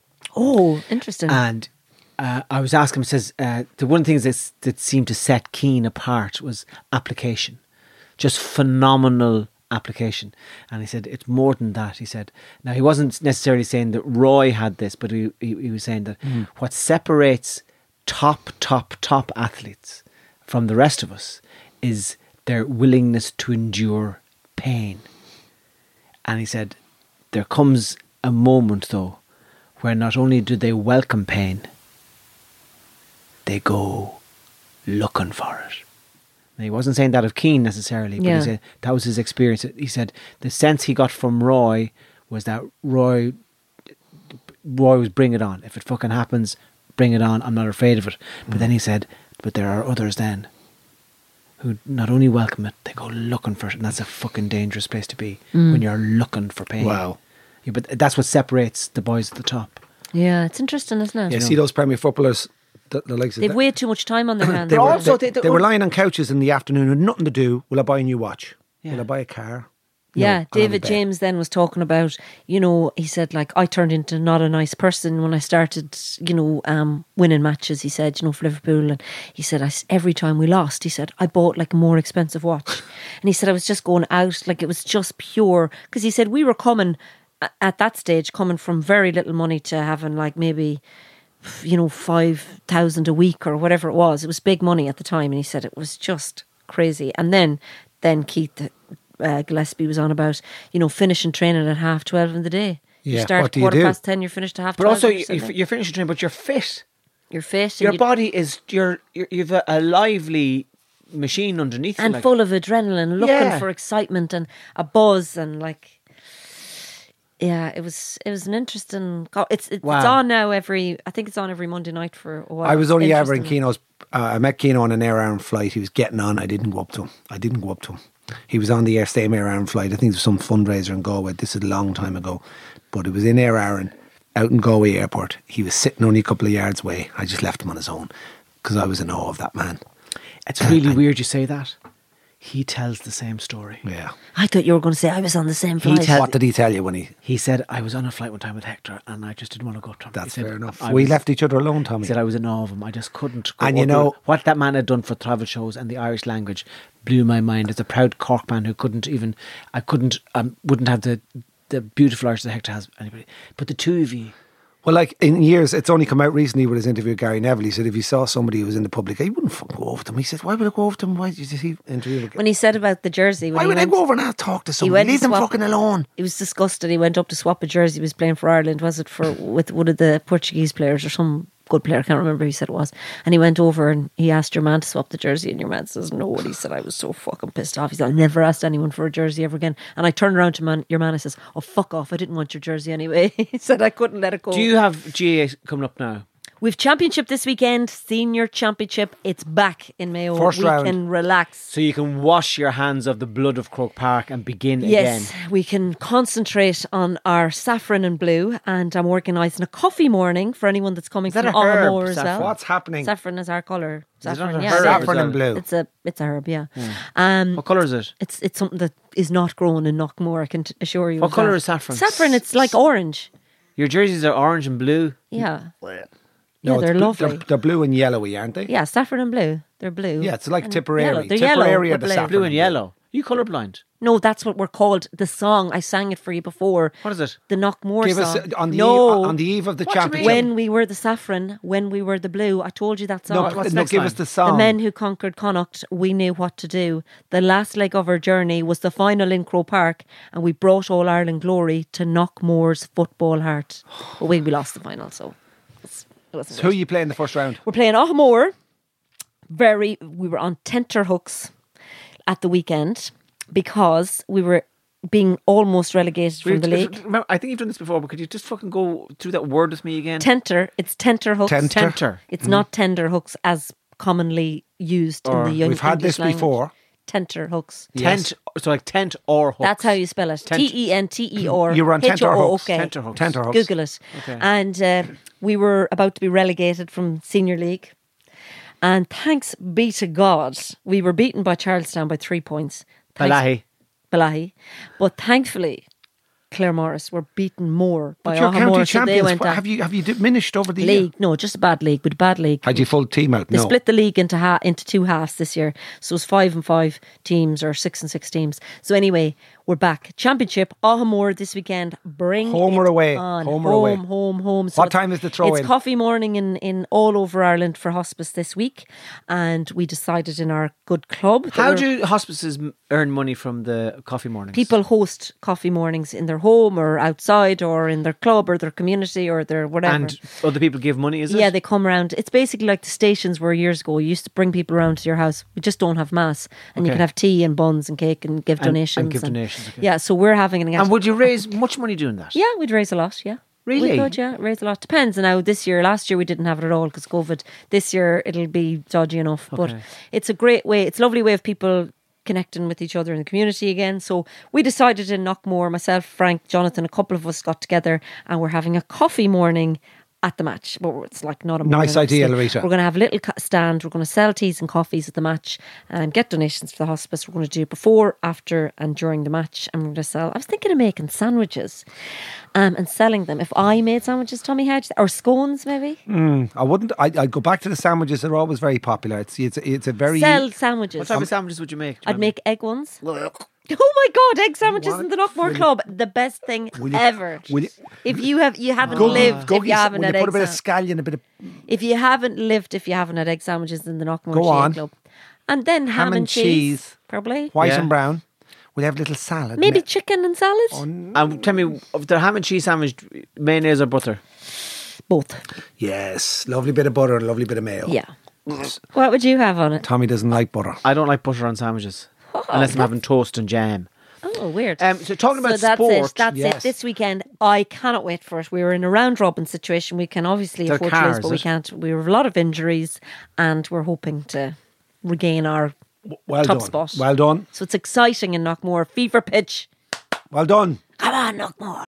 Oh, interesting. And I was asking him, says, the one of the things that seemed to set Keane apart was application. Just phenomenal application. And he said, it's more than that. He said, now he wasn't necessarily saying that Roy had this, but he was saying that what separates top athletes from the rest of us is their willingness to endure pain. And he said, there comes a moment though, where not only do they welcome pain, they go looking for it. Now, he wasn't saying that of Keane necessarily, but he said that was his experience. He said the sense he got from Roy was that Roy was bring it on. If it fucking happens, bring it on. I'm not afraid of it. But then he said, but there are others then who not only welcome it, they go looking for it. And that's a fucking dangerous place to be when you're looking for pain. Wow. Yeah, but that's what separates the boys at the top. Yeah, it's interesting, isn't it? Yeah, see those Premier footballers, the likes of They've way too much time on their hands. they were lying on couches in the afternoon with nothing to do. Will I buy a new watch? Yeah. Will I buy a car? Yeah, No, David James then was talking about, he said, like, I turned into not a nice person when I started, winning matches, he said, for Liverpool. And he said, every time we lost, he said, I bought like a more expensive watch. And he said, I was just going out, like it was just pure. Because he said, we were coming, at that stage, coming from very little money to having like maybe, 5,000 a week or whatever it was. It was big money at the time. And he said, it was just crazy. And then Keith Gillespie was on about, finishing training at 12:30 in the day. Yeah, You start what do you do? 10:15, you're finished at 12:30. But also, or something. you're finishing training, but you're fit. You're fit. Your and body is you've a lively machine underneath you, and like. full of adrenaline, looking Yeah. for excitement and a buzz and like. Yeah, it was an interesting. It's Wow. on now I think it's on every Monday night for a while. I was only ever in Interesting. Keno's. I met Keno on an Air Ireland flight. He was getting on. I didn't go up to him. He was on the same Air Ireland flight. I think it was some fundraiser in Galway. This is a long time ago, but it was in Air Ireland, out in Galway Airport. He was sitting only a couple of yards away. I just left him on his own because I was in awe of that man. It's really weird you say that. He tells the same story. Yeah. I thought you were going to say I was on the same flight. What did he tell you when he? He said, I was on a flight one time with Hector and I just didn't want to go up to him. That's He said, fair enough. I We was- left each other alone, Tommy. He said, I was in awe of him. I just couldn't go And you up know- to it. What that man had done for travel shows and the Irish language blew my mind. As a proud Cork man who wouldn't have the beautiful Irish that Hector has anybody. But the two of you, Well, like in years, it's only come out recently with his interview with Gary Neville. He said if he saw somebody who was in the public, he wouldn't fucking go over to them. He said, why would I go over to him? Why did he interview When he said about the jersey, Why would I go over and talk to somebody? went to Leave them swap- fucking alone. he was disgusted. He went up to swap a jersey. He was playing for Ireland, was it, with one of the Portuguese players or some good player, I can't remember who he said it was. And he went over and he asked your man to swap the jersey and your man says no. And he said, I was so fucking pissed off. He said, I never asked anyone for a jersey ever again. And I turned around to your man and says, oh fuck off, I didn't want your jersey anyway. He said I couldn't let it go. do you have GA coming up now? We've championship this weekend, senior championship. It's back in Mayo. First we round. can relax. So you can wash your hands of the blood of Croke Park and begin Yes, again. we can concentrate on our saffron and blue, and I'm organising a coffee morning for anyone that's coming that from a herb, Aughamore as well. saffron? What's happening? Saffron is our colour. it not Saffron, a yeah. herb? Saffron and blue. It's a herb, yeah. What colour is it? It's something that is not grown in Knockmore, I can assure you. What of colour that. is saffron? Saffron, it's like orange. Your jerseys are orange and blue. Yeah. No, Yeah, it's they're blue- lovely. They're blue and yellowy, aren't they? Yeah, saffron and blue. They're blue. Yeah, it's like And Tipperary. yellow. They're Tipperary yellow. are the with saffron. Blue and and blue. yellow. You colourblind? No, that's what we're called. The song, I sang it for you before. What is it? The Knockmore Give song. us on the no. on the eve of the What do you championship. When we were the saffron, when we were the blue. I told you that song. what's no, next give line? us the The song. men who conquered Connacht, we knew what to do. The last leg of our journey was the final in Croke Park, and we brought All Ireland glory to Knockmore's football heart. But we lost the final, so it wasn't So who great. are you playing the first round? We're playing Aughamore. We were on tenterhooks at the weekend because we were being almost relegated from the league. Remember, I think you've done this before, but could you just fucking go through that word with me again? It's tenterhooks. Tenter. It's not tender hooks as commonly used Or in the We've had English this language. before. Tenter hooks. Tent. So like tent or hooks. That's how you spell it. Tent- Tenter. You were on tenterhooks. Tenterhooks. Tenterhooks. Google it. Okay. And we were about to be relegated from Senior League. And thanks be to God, we were beaten by Charlestown by 3 points. Balahi. But thankfully, Clare Morris were beaten more by But you're Aughamore, county so they champions. went What, down. have you diminished over the year? League, no, just a bad league, but a bad league. Had you full team out? They No. split the league into two halves this year. So it was 5 and 5 teams or 6 and 6 teams. So anyway, we're back. Championship, Ahamore this weekend. Bring Home or it away? on. Home or away? Home. What time is the throw-in? It's coffee morning in all over Ireland for hospice this week, and we decided in our good club. that How we're- do hospices earn money from the coffee mornings? People host coffee mornings in their home or outside or in their club or their community or their whatever. and other people give money, is it? Yeah, they come around. It's basically like the stations where years ago you used to bring people around to your house. We just don't have mass, and you Okay. can have tea and buns and cake and give And donations. give donations, okay. Yeah, so we're having an. And would you raise much money doing that? Yeah, we'd raise a lot. Yeah. Really? We could, yeah, raise a lot. Depends. Now, last year we didn't have it at all because COVID. This year it'll be dodgy enough. But Okay. it's a great way. It's a lovely way of people connecting with each other in the community again. So we decided in Knockmore, myself, Frank, Jonathan, a couple of us got together and we're having a coffee morning at the match. But it's like not a morning, Nice idea, obviously. Larita. We're going to have a little stand. We're going to sell teas and coffees at the match and get donations for the hospice. We're going to do it before, after and during the match. And we're going to sell. I was thinking of making sandwiches and selling them. If I made sandwiches, Tommy Hedge, or scones maybe. I wouldn't. I'd go back to the sandwiches. They're always very popular. It's a very... Sell sandwiches. What type of sandwiches would you make? I'd make egg ones. Oh my God, egg sandwiches in the Knockmore Club. The best thing ever. will you- If you haven't Go, lived, go if you haven't will had you put a egg bit of scallion, a bit of if you haven't lived, if you haven't had egg sandwiches in the Knockmore Go on. Club. And then ham and cheese. Probably. white Yeah. and brown. We'll have a little salad. Maybe Ne- chicken and salad. And tell me, if they're ham and cheese sandwich, mayonnaise or butter? Both. Yes, lovely bit of butter and a lovely bit of mayo. Yeah. What would you have on it? Tommy doesn't like butter. I don't like butter on sandwiches. Unless I'm having toast and jam. Oh, weird. So talking about that's sport, it. That's yes. it. This weekend, I cannot wait for it. We were in a round robin situation. We can obviously They're afford to lose, cars, but we is it? can't. We have a lot of injuries, and we're hoping to regain our Well top done. spot. Well done. So it's exciting in Knockmore. Fever pitch. Well done. Come on, Knockmore.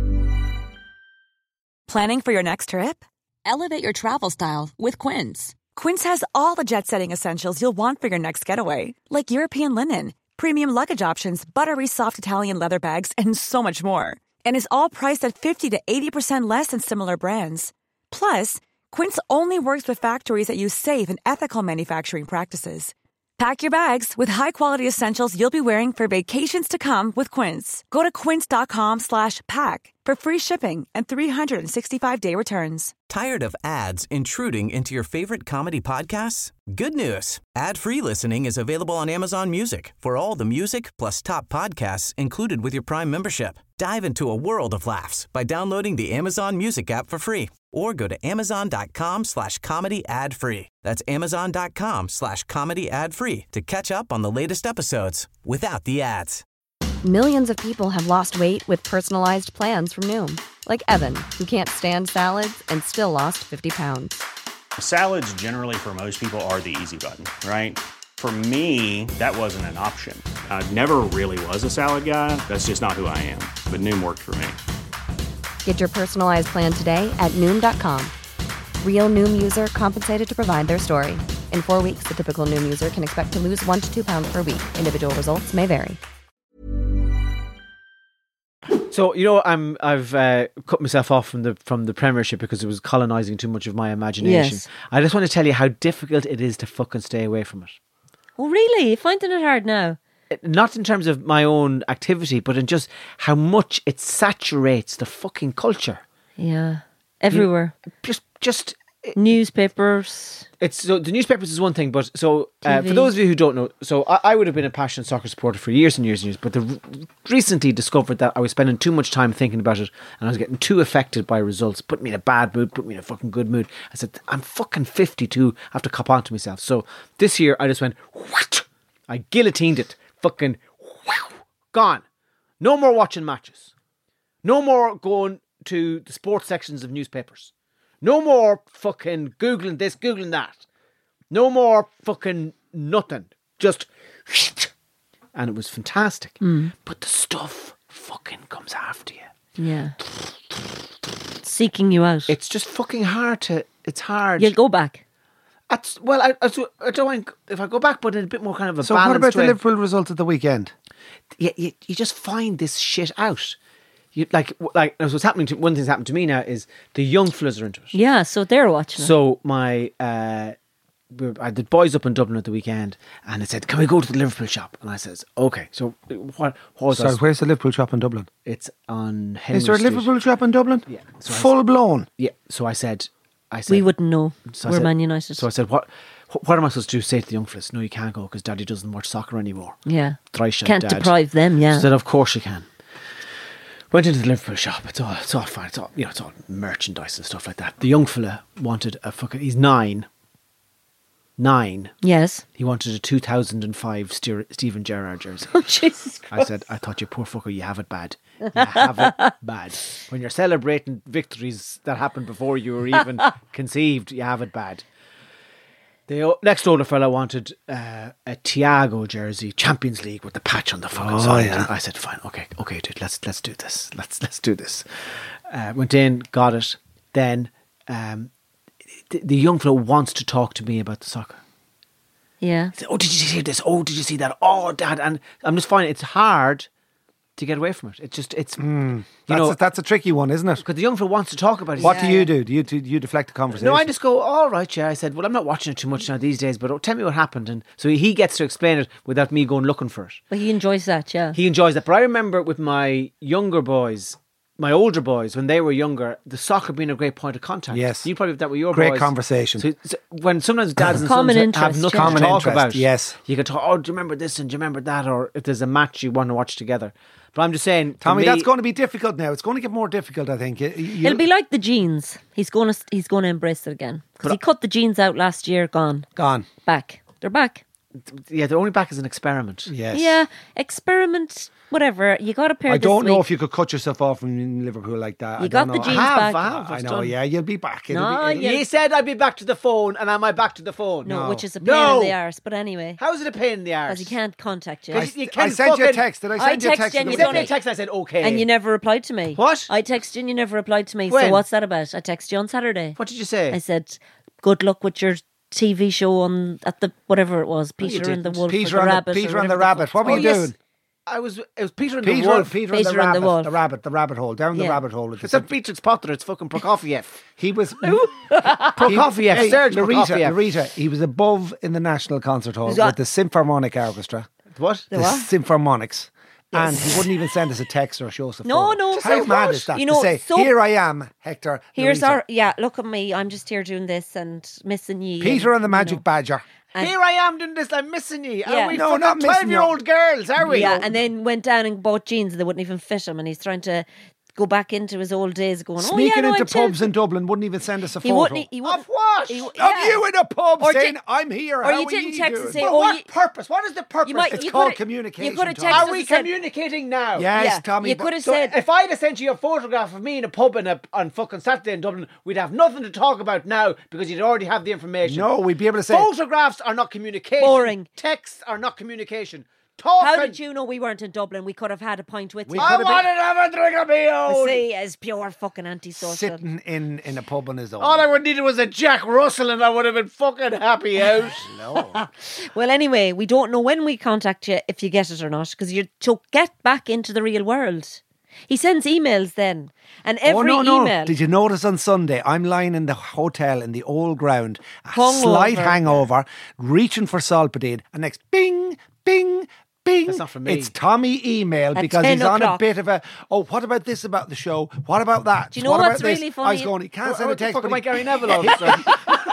Planning for your next trip? Elevate your travel style with Quince. Quince has all the jet-setting essentials you'll want for your next getaway, like European linen, premium luggage options, buttery soft Italian leather bags, and so much more. And is all priced at 50 to 80% less than similar brands. Plus, Quince only works with factories that use safe and ethical manufacturing practices. Pack your bags with high-quality essentials you'll be wearing for vacations to come with Quince. Go to quince.com/pack for free shipping and 365-day returns. Tired of ads intruding into your favorite comedy podcasts? Good news. Ad-free listening is available on Amazon Music for all the music plus top podcasts included with your Prime membership. Dive into a world of laughs by downloading the Amazon Music app for free or go to amazon.com/comedy ad-free. That's amazon.com/comedy ad-free to catch up on the latest episodes without the ads. Millions of people have lost weight with personalized plans from Noom, like Evan, who can't stand salads and still lost 50 pounds. Salads generally for most people are the easy button, right? For me, that wasn't an option. I never really was a salad guy. That's just not who I am. But Noom worked for me. Get your personalized plan today at Noom.com. Real Noom user compensated to provide their story. In 4 weeks, the typical Noom user can expect to lose 1 to 2 pounds per week. Individual results may vary. So I've cut myself off from the Premiership because it was colonising too much of my imagination. Yes. I just want to tell you how difficult it is to fucking stay away from it. Oh, really? You're finding it hard now? Not in terms of my own activity, but in just how much it saturates the fucking culture. Yeah. Everywhere. Just Newspapers. it's so the newspapers is one thing, but so for TV. those of you who don't know, so I would have been a passionate soccer supporter for years and years and years, but recently discovered that I was spending too much time thinking about it, and I was getting too affected by results. Put me in a bad mood, put me in a fucking good mood. I said, I'm fucking 52. I have to cop on to myself. So this year I just went, what? I guillotined it. Fucking gone. No more watching matches. No more going to the sports sections of newspapers. No more fucking Googling this, Googling that. No more fucking nothing. Just... And it was fantastic. But the stuff fucking comes after you. Yeah. Seeking you out. It's just fucking hard to... It's hard. You'll go back. I don't mind if I go back, but in a bit more kind of a So balanced what about the way. Liverpool result at the weekend? You just find this shit out. You like what's happening to one thing's happened to me now is the young fellas are into it. Yeah, so they're watching it. So my I had the boys up in Dublin at the weekend, and it said, "Can we go to the Liverpool shop?" And I says, "Okay." So what was Sorry, where's the Liverpool shop in Dublin? It's on Henry Is there a Street. Liverpool shop in Dublin? Yeah. So Full blown. Yeah. So I said, We wouldn't know. So I We're said- Man United. So I said, what am I supposed to do? Say to the young fellas, no, you can't go because Daddy doesn't watch soccer anymore. Yeah. Thrice shot Can't Dad. deprive them, yeah. She said, of course you can. Went into the Liverpool shop. It's all fine. It's all, it's all merchandise and stuff like that. The young fella wanted a fucking. He's 9. Yes. He wanted a 2005 Steven Gerrard jersey. Oh, Jesus I said, I thought, you poor fucker, you have it bad. You have it bad. When you're celebrating victories that happened before you were even conceived, you have it bad. The next older fella wanted a Thiago jersey, Champions League, with the patch on the fucking side. yeah. I said, fine, okay, dude, let's do this. Let's do this. Went in, got it. Then the young fella wants to talk to me about the soccer. Yeah. He said, oh, did you see this? Oh, did you see that? Oh, Dad. And I'm just finding it's hard to get away from it. It's just, That's a tricky one, isn't it? because the young fella wants to talk about it. What do you do? Do you deflect the conversation? No, I just go, all right, yeah. I said, well, I'm not watching it too much now these days, but tell me what happened. And so he gets to explain it without me going looking for it. But he enjoys that, yeah. He enjoys that. But I remember with my younger boys, my older boys, when they were younger, the soccer being a great point of contact. Yes. You probably have that with your Great boys. conversation. So when sometimes dads and Common sons interest, have nothing yeah. Common to talk interest, about. yes. You can talk, oh, do you remember this and do you remember that? Or if there's a match you want to watch together. But I'm just saying, for Tommy, me, that's going to be difficult now. It's going to get more difficult, I think. It'll be like the jeans. He's going to embrace it again. Because he cut the jeans out last year, gone. Back. They're back. yeah, they're only back as an experiment. Yes. Yeah, experiment, whatever. You got a pair I this don't know week. if you could cut yourself off from Liverpool like that. You I got don't the know. jeans I back. have. I It's know, done. yeah, you'll be back. No, yeah. You said I'd be back to the phone, and am I back to the phone? No, which is a pain No. in the arse. But anyway, How is it a pain in the arse? because he can't contact you. Because you I can't sent you a fucking- text. Did I I send you a texted text? you and You you sent don't me a text and I said, okay. And you never replied to me. What? I texted you and you never replied to me. When? So what's that about? I texted you on Saturday. What did you say? I said, good luck with your TV show at the whatever it was, you Peter and the didn't. Wolf, Peter or the and Rabbit, Peter or and the whatever Rabbit. What were Oh, you yes. doing? It was Peter and the Peter, Wolf. Peter Peter and and the the Wolf. rabbit, the rabbit hole, down the Yeah. rabbit hole. It's not Beatrix Potter, it's fucking Prokofiev. He was Prokofiev, Hey, Serge Larita, Prokofiev. Larita, he was above in the National Concert Hall He's got- with the Symphormonic Orchestra, What? The the what? Symphormonics, and he wouldn't even send us a text or show us a No, photo. no, How so mad what? is that? You to know, say, so- here I am, Hector. Here's Larita. look at me, I'm just here doing this and missing you. Peter and the Magic Badger. And- Here I am doing this, I'm missing you. Yeah. Are we No, fucking not missing you. 12-year-old girls, are we? Yeah, and then went down and bought jeans and they wouldn't even fit him, and he's trying to go back into his old days, going, Sneaking I'm into pubs telling-" in Dublin, wouldn't even send us a He photo. wouldn't. He wouldn't. Of what? he- Of yeah. you in a pub Or saying, did- I'm here, or how you are didn't you text doing? to say, For oh, what you- purpose? What is the purpose? You might. It's you called coulda- communication, You could have Tom. texted Are us we and said- communicating now? Yes, Yeah, Tommy. you but- could have So said. if I'd have sent you a photograph of me in a pub on fucking Saturday in Dublin, we'd have nothing to talk about now because you'd already have the information. No, we'd be able to say, Photographs are not communication. Boring. Texts are not communication. Talking. How did you know we weren't in Dublin? We could have had a pint with you. I wanted to have a drink of my own. See, as pure fucking antisocial. sitting in a pub on his own. All I would needed was a Jack Russell and I would have been fucking happy out. No. Well, anyway, we don't know when we contact you if you get it or not, because you're to get back into the real world. He sends emails then, and every oh, no. email. Did you notice on Sunday, I'm lying in the hotel in the old ground, a Hungover. slight hangover, reaching for Solpadeine, and next, bing, bing, bing. That's not from me. It's Tommy email At because 10 he's on a o'clock. bit of a, what about this about the show? What about that? Do you know what what's about this? really I funny? was going, he can't send a What the text, fuck but am I he, Gary Neville all of a sudden?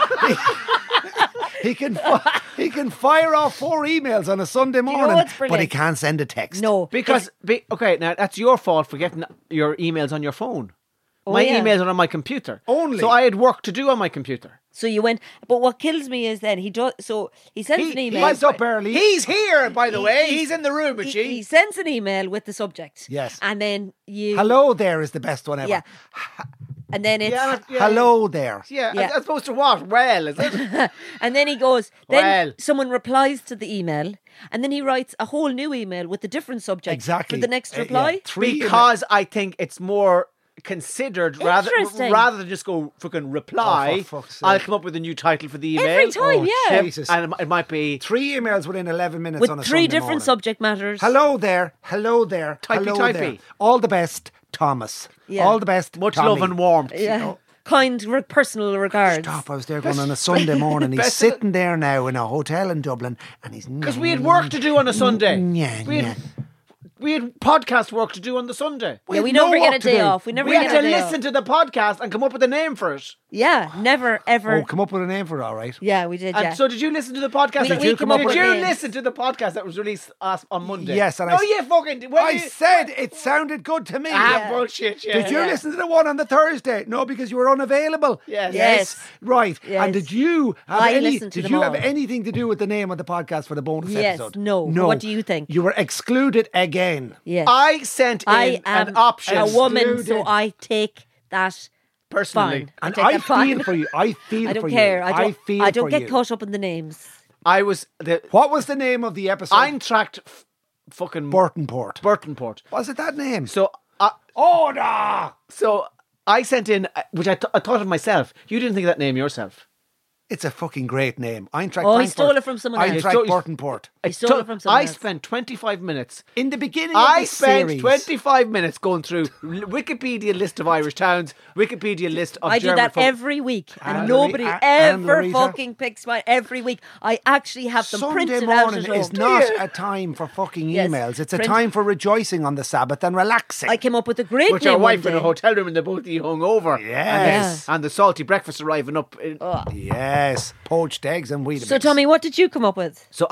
he can fire off 4 emails on a Sunday you know morning, what's but he brilliant? can't send a text. No, Because, okay, now that's your fault for getting your emails on your phone. My yeah. emails are on my computer. Only. So I had work to do on my computer. So you went, but what kills me is then he does. So he sends an email. He's up early. He's here, by the way. He's- He's in the room, is he sends an email with the subject. Yes. and then you. Hello there is the best one ever. Yeah. And then it's. Yeah, Hello there. Yeah, Yeah. as opposed to what? Well, is it? And then he goes. Then Well. someone replies to the email, and then he writes a whole new email with a different subject. Exactly. For the next Yeah. reply. 3 Because I think it's more considered rather Interesting. than just go fucking reply. Oh, for fuck's sake. I'll come up with a new title for the email. Every time, yeah. Jesus. And it might be 3 emails within 11 minutes With on a 3 Sunday different morning. subject matters. Hello there. Hello there. Typey, hello typey. there. All the best, Thomas. Yeah. All the best, much Tommy. love and warmth. Yeah. personal regards. Stop, I was there going on a Sunday morning. He's sitting there now in a hotel in Dublin and he's... Because we had work to do on a Sunday. Yeah. We had podcast work to do on the Sunday. Yeah, we never get a day off. We never We had get a to day listen off. to the podcast and come up with a name for it. Yeah, never, ever. Oh, come up with a name for it, all right. Yeah, we did, And yeah. so did you listen to the podcast? We come up Did with you names. listen to the podcast that was released on Monday? Yes, and no, you fucking... I said it sounded good to me. Bullshit, yeah. Did you listen to the one on the Thursday? No, because you were unavailable. Yes. Right. Yes. And did you have I listened to did them you have all. anything to do with the name of the podcast for the bonus Yes, episode? no. What do you think? You were excluded again. Yes. I sent in I am an option. a woman, so Excluded. I take that Personally. fine. And take I that fine. feel for you. I feel I don't for care. you. I don't for get you. caught up in the names. I was... What was the name of the episode? Eintracht fucking... Burtonport. Burtonport. Was it that name? So... Oh, no! So I sent in, which I thought of myself. You didn't think of that name yourself. It's a fucking great name. Eintracht Oh, he Frankfurt. stole it from someone else. Eintracht Stole- Burtonport. I stole it from someone else. spent 25 minutes. In the beginning of I the spent series. 25 minutes going through Wikipedia list of Irish towns, Wikipedia list of I do German that folk. every week, and And nobody Loretta- and ever Loretta. fucking picks mine every week. I actually have them Sunday printed out morning at is home. not a time for fucking Yes. emails. It's a Print- time for rejoicing on the Sabbath and relaxing. I came up with a great With name your wife one in a day. hotel room and the both of you hung over. Yes. And the salty breakfast arriving up. Yes, poached eggs and Weetabix. So, Tommy, what did you come up with? So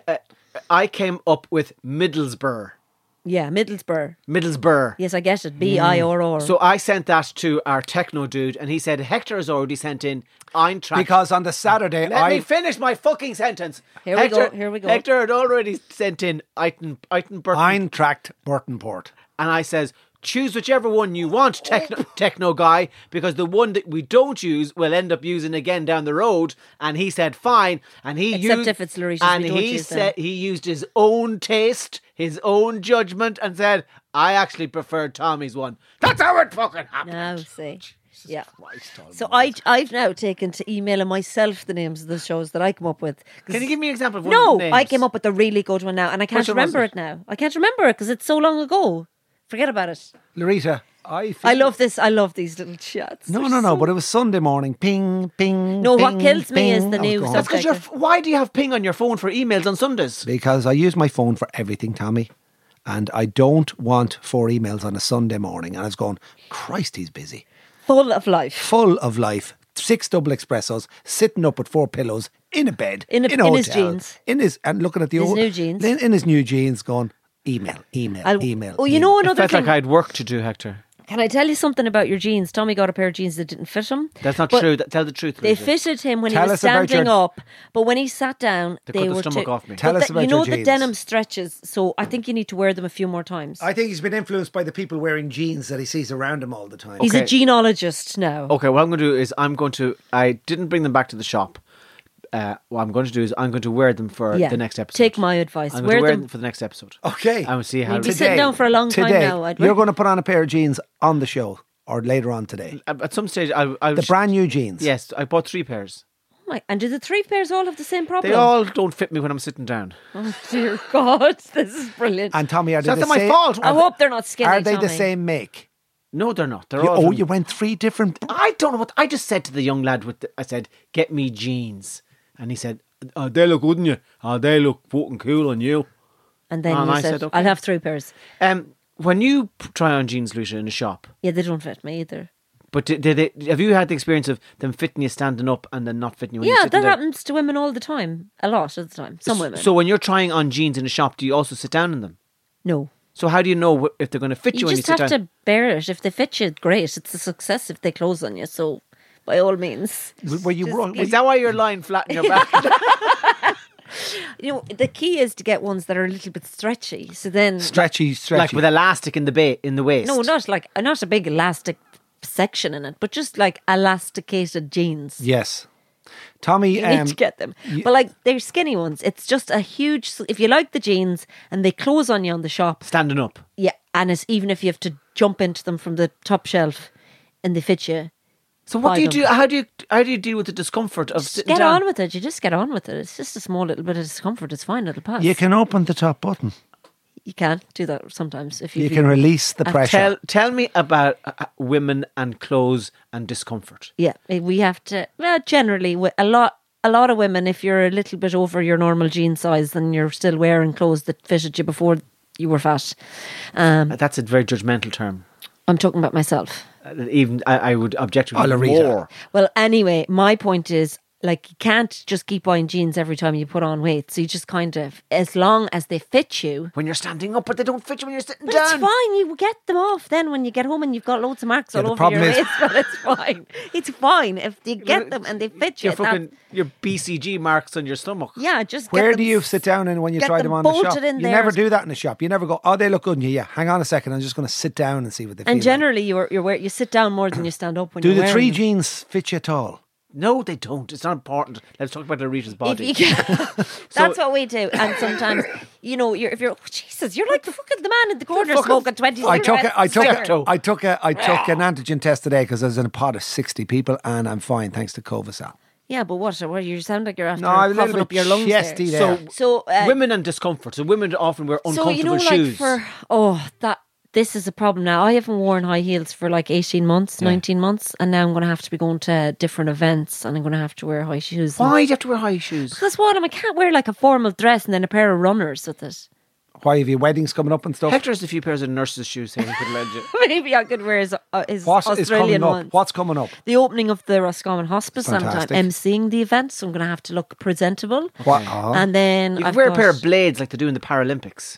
I came up with Middlesbrough. Yeah, Middlesbrough. Yes, I get it. B-I-R-R. So I sent that to our techno dude, and he said Hector has already sent in Eintracht. Because on the Saturday, Let me finish my fucking sentence. Here we go. Hector had already sent in Eitan Burton. Eintracht Burtonport. And I says, choose whichever one you want, techno guy, because the one that we don't use we'll end up using again down the road. And he said, fine. And he Except used, if it's Lauritius, and we don't he use said them. he used his own taste, his own judgment, and said, I actually preferred Tommy's one. That's how it fucking happened. Now, see. Yeah. So I've now taken to emailing myself the names of the shows that I come up with. Can you give me an example of one No, of the names? I came up with a really good one now, and I can't Which one was remember it? it now. I can't remember it because it's so long ago. Forget about it. Loretta, I love this. I love these little chats. No, but it was Sunday morning. Ping, ping. No, what ping, kills me ping. is the I was new going, That's because subject. why do you have ping on your phone for emails on Sundays? Because I use my phone for everything, Tommy. And I don't want 4 emails on a Sunday morning. And I was going, Christ, he's busy. Full of life. Full of life. 6 double espressos, sitting up with 4 pillows, in a bed, In a his hotel, jeans. and looking at the His old, new jeans. In his new jeans, going, email. Oh, you know It another felt thing. like I had work to do, Hector. Can I tell you something about your jeans? Tommy got a pair of jeans that didn't fit him. That's not But true. Tell the truth. They Lisa. fitted him when Tell he was us about standing your- up, but when he sat down, They they cut the were stomach too. off me. Tell But us about you know your the jeans. denim stretches, so I think you need to wear them a few more times. I think he's been influenced by the people wearing jeans that he sees around him all the time. He's a Okay. genealogist now. Okay, what I'm going to do is I didn't bring them back to the shop. What I'm going to do is I'm going to wear them for Yeah. the next episode. Take my advice. I'm going Wear to wear them- them for the next episode. Okay. I will see how. We'll be sitting down for a long time today, now. I'd you're wear- going to put on a pair of jeans on the show or later on today. At some stage, I'll The brand new jeans. Yes, I bought 3 pairs. Oh my- and do the 3 pairs all have the same problem? They all don't fit me when I'm sitting down. Oh dear God, this is brilliant. And Tommy, are they That's the not my same? fault. I hope they're not skinny. Are they the Tommy. same make? No, they're not. They're You, all. from- you went 3 different. I don't know what I just said to the young lad. I said, "Get me jeans," and he said, "Oh, they look good on you. Oh, they look fucking cool on you." And then And you I said, said, okay. I'll have 3 pairs. When you try on jeans, Lucia, in a shop, Yeah, they don't fit me either. but have you had the experience of them fitting you standing up and then not fitting you when you're Yeah, sitting that down? happens to women all the time. A lot of the time. Some women. So when you're trying on jeans in a shop, do you also sit down in them? no. So how do you know if they're going to fit you, You when you just sit have down? to bear it. If they fit you, great. It's a success if they close on you. So, by all means. Were you wrong? Is that why you're lying flat on your back? You know, the key is to get ones that are a little bit stretchy. So then... Stretchy. like with elastic in the waist? No, not a big elastic section in it, but just like elasticated jeans. Yes. Tommy, You need to get them. But like, they're skinny ones. It's just a huge... If you like the jeans and they close on you on the shop, Standing up. yeah, and it's even if you have to jump into them from the top shelf and they fit you, So what buy do you them. do? How do you deal with the discomfort of sitting Get down? on with it. You just get on with it. It's just a small little bit of discomfort. It's fine. It'll pass. You can open the top button. You can do that sometimes if You can release the pressure. Tell me about women and clothes and discomfort. Yeah, we have to. Well, generally, a lot of women, if you're a little bit over your normal jean size and you're still wearing clothes that fitted you before you were fat. That's a very judgmental term. I'm talking about myself. Even I would object to it Rita. more. Well, anyway, my point is, like, you can't just keep buying jeans every time you put on weight. So you just kind of, as long as they fit you. When you're standing up, but they don't fit you when you're sitting But down. it's fine. You get them off then when you get home and you've got loads of marks all over your waist. But it's fine. It's fine if you get them and they fit you. Your BCG marks on your stomach. Yeah, just Where get do them, you sit down and when you get try them on the bolted shop? in You there. never do that in the shop. You never go, oh, they look good on you. Yeah, hang on a second. I'm just going to sit down and see what they feel And like. generally, you sit down more than you stand up when Do you're the wearing 3 them. jeans fit you at all? No, they don't. It's not important. Let's talk about Rita's body. If you can, that's what we do. And sometimes, if you're Jesus, you're like fucking the man in the corner smoking 20 I took cigarettes. an antigen test today because I was in a pod of 60 people and I'm fine thanks to Covasal. Yeah, but what? You sound like you're after No, I'm a puffing little up bit your lungs chesty there. there. So women and discomfort. So women often wear uncomfortable shoes. This is a problem now. I haven't worn high heels for like 18 months, 19 months, and now I'm going to have to be going to different events and I'm going to have to wear high shoes. Why do you have to wear high shoes? Because I can't wear like a formal dress and then a pair of runners with it. Why have you weddings coming up and stuff? Hector has a few pairs of nurse's shoes here. He could lend you. Maybe I could wear his What is Australian coming up? ones. What's coming up? The opening of the Roscommon Hospice. Fantastic. I'm emceeing the event, so I'm going to have to look presentable. What? Oh. And then You I've could wear a got- pair of blades like they do in the Paralympics.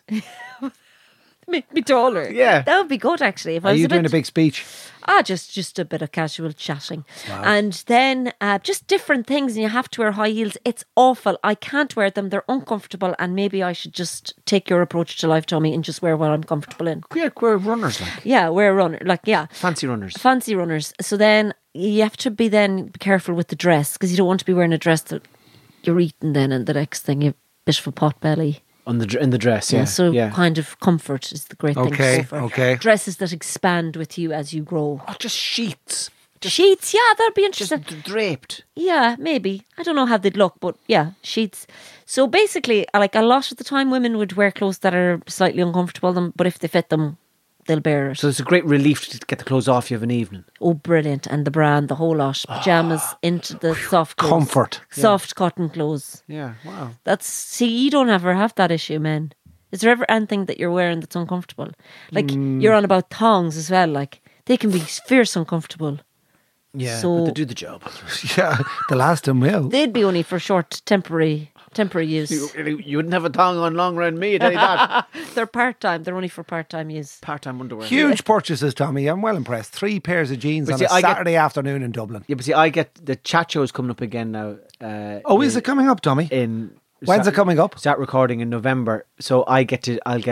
Make me taller. Yeah. That would be good actually. If I Are was you doing a big speech? just a bit of casual chatting. And then just different things, and you have to wear high heels. It's awful. I can't wear them. They're uncomfortable, and maybe I should just take your approach to life, Tommy, and just wear what I'm comfortable in. Yeah, wear runners like. Yeah, wear a runner. Fancy runners. Fancy runners. So then you have to be careful with the dress, because you don't want to be wearing a dress that you're eating then, and the next thing you have a bit of a pot belly. In the dress, yeah. So yeah. kind of comfort is the great thing to go for. Okay. Dresses that expand with you as you grow. Oh, just sheets. Sheets, yeah, that'd be Just interesting. draped. Yeah, maybe. I don't know how they'd look, but yeah, sheets. So basically, like a lot of the time, women would wear clothes that are slightly uncomfortable, but if they fit them, they'll bear it. So it's a great relief to get the clothes off you of an evening. Oh, brilliant. And the brand, the whole lot. Pyjamas into the soft clothes. Comfort. Soft cotton clothes. Yeah, wow. You don't ever have that issue, men. Is there ever anything that you're wearing that's uncomfortable? Like, you're on about thongs as well. Like, they can be fierce uncomfortable. Yeah, So- but they do the job. Yeah, the last time will. They'd be only for short, temporary use. You wouldn't have a thong on long around me, I tell you that. They're part-time. They're only for part-time use. Part-time underwear. Huge purchases, Tommy. I'm well impressed. 3 pairs of jeans But on see, a I get- Saturday afternoon in Dublin. Yeah, but see, I get the chat show is coming up again now. Is it coming up, Tommy? When's it coming up? Start recording in November, so I'll get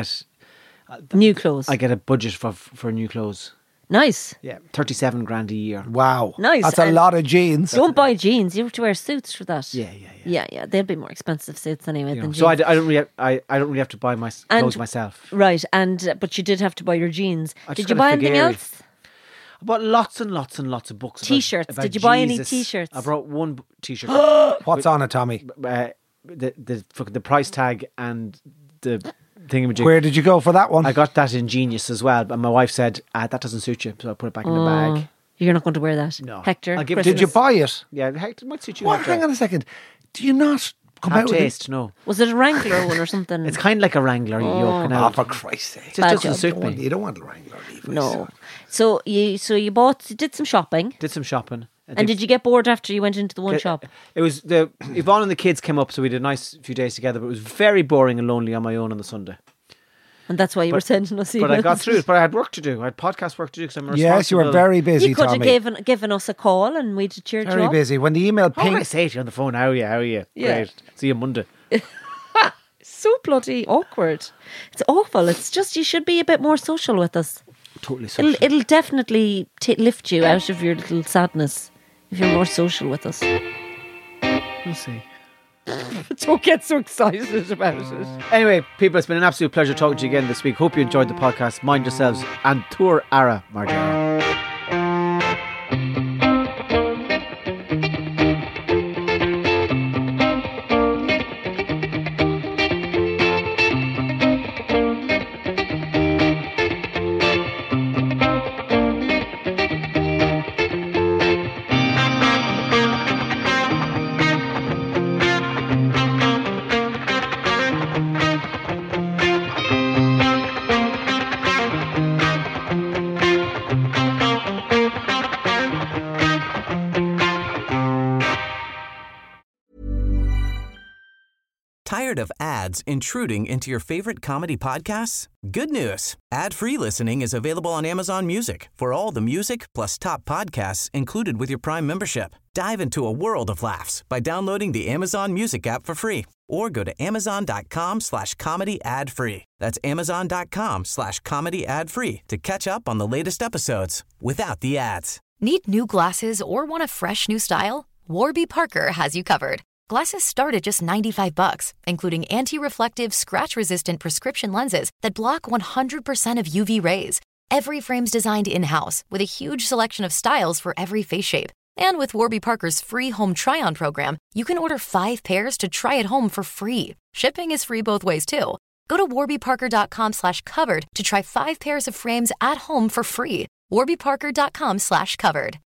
New clothes. I get a budget for new clothes. Nice. Yeah, 37 grand a year. Wow. Nice. That's a And- lot of jeans. Don't buy jeans. You have to wear suits for that. Yeah. Yeah. They'll be more expensive suits anyway than jeans. So I don't really have to buy my clothes myself. Right, but you did have to buy your jeans. I Did just you got buy a anything Figari. else? I bought lots and lots and lots of books. T-shirts. about Did you buy any Jesus. T-shirts? I brought one T-shirt. What's on it, Tommy? The price tag and the thingamajig. Where did you go for that one? I got that in Genius as well, but my wife said that doesn't suit you, so I put it back in the bag. You're not going to wear that. No. Hector. I'll give it- Did you buy it? Yeah, it might suit you. What? Hector. Hang on a second. Do you not come Have out with taste, no. Was it a Wrangler one or something? It's kind of like a Wrangler. You're it? out. For Christ's sake. It just Bad doesn't job. suit me. You don't want the Wrangler, Levi's. No. So you did some shopping. Did some shopping. And did you get bored after you went into the one shop? It was Yvonne and the kids came up, so we did a nice few days together. But it was very boring and lonely on my own on the Sunday. And that's why you were sending us emails. But I got through it. But I had work to do. I had podcast work to do because I'm responsible. Yes, you were very busy, You could Tommy. have given us a call and we'd have cheered you Very up. busy. When the email How would I pinged, say to you on the phone? How are you? How are you? Yeah. Great. See you Monday. So bloody awkward. It's awful. It's just you should be a bit more social with us. Totally social. It'll definitely lift you out of your little sadness if you're more social with us. We'll see. Don't get so excited about it. Anyway, people, it's been an absolute pleasure talking to you again this week. Hope you enjoyed the podcast. Mind yourselves and Tour Ara Margera. Tired of ads intruding into your favorite comedy podcasts? Good news. Ad-free listening is available on Amazon Music for all the music plus top podcasts included with your Prime membership. Dive into a world of laughs by downloading the Amazon Music app for free or go to amazon.com/comedy ad-free. That's amazon.com/comedy ad-free to catch up on the latest episodes without the ads. Need new glasses or want a fresh new style? Warby Parker has you covered. Glasses start at just $95, including anti-reflective, scratch-resistant prescription lenses that block 100% of UV rays. Every frame's designed in-house with a huge selection of styles for every face shape. And with Warby Parker's free home try-on program, you can order 5 pairs to try at home for free. Shipping is free both ways, too. Go to warbyparker.com/covered to try 5 pairs of frames at home for free. warbyparker.com/covered.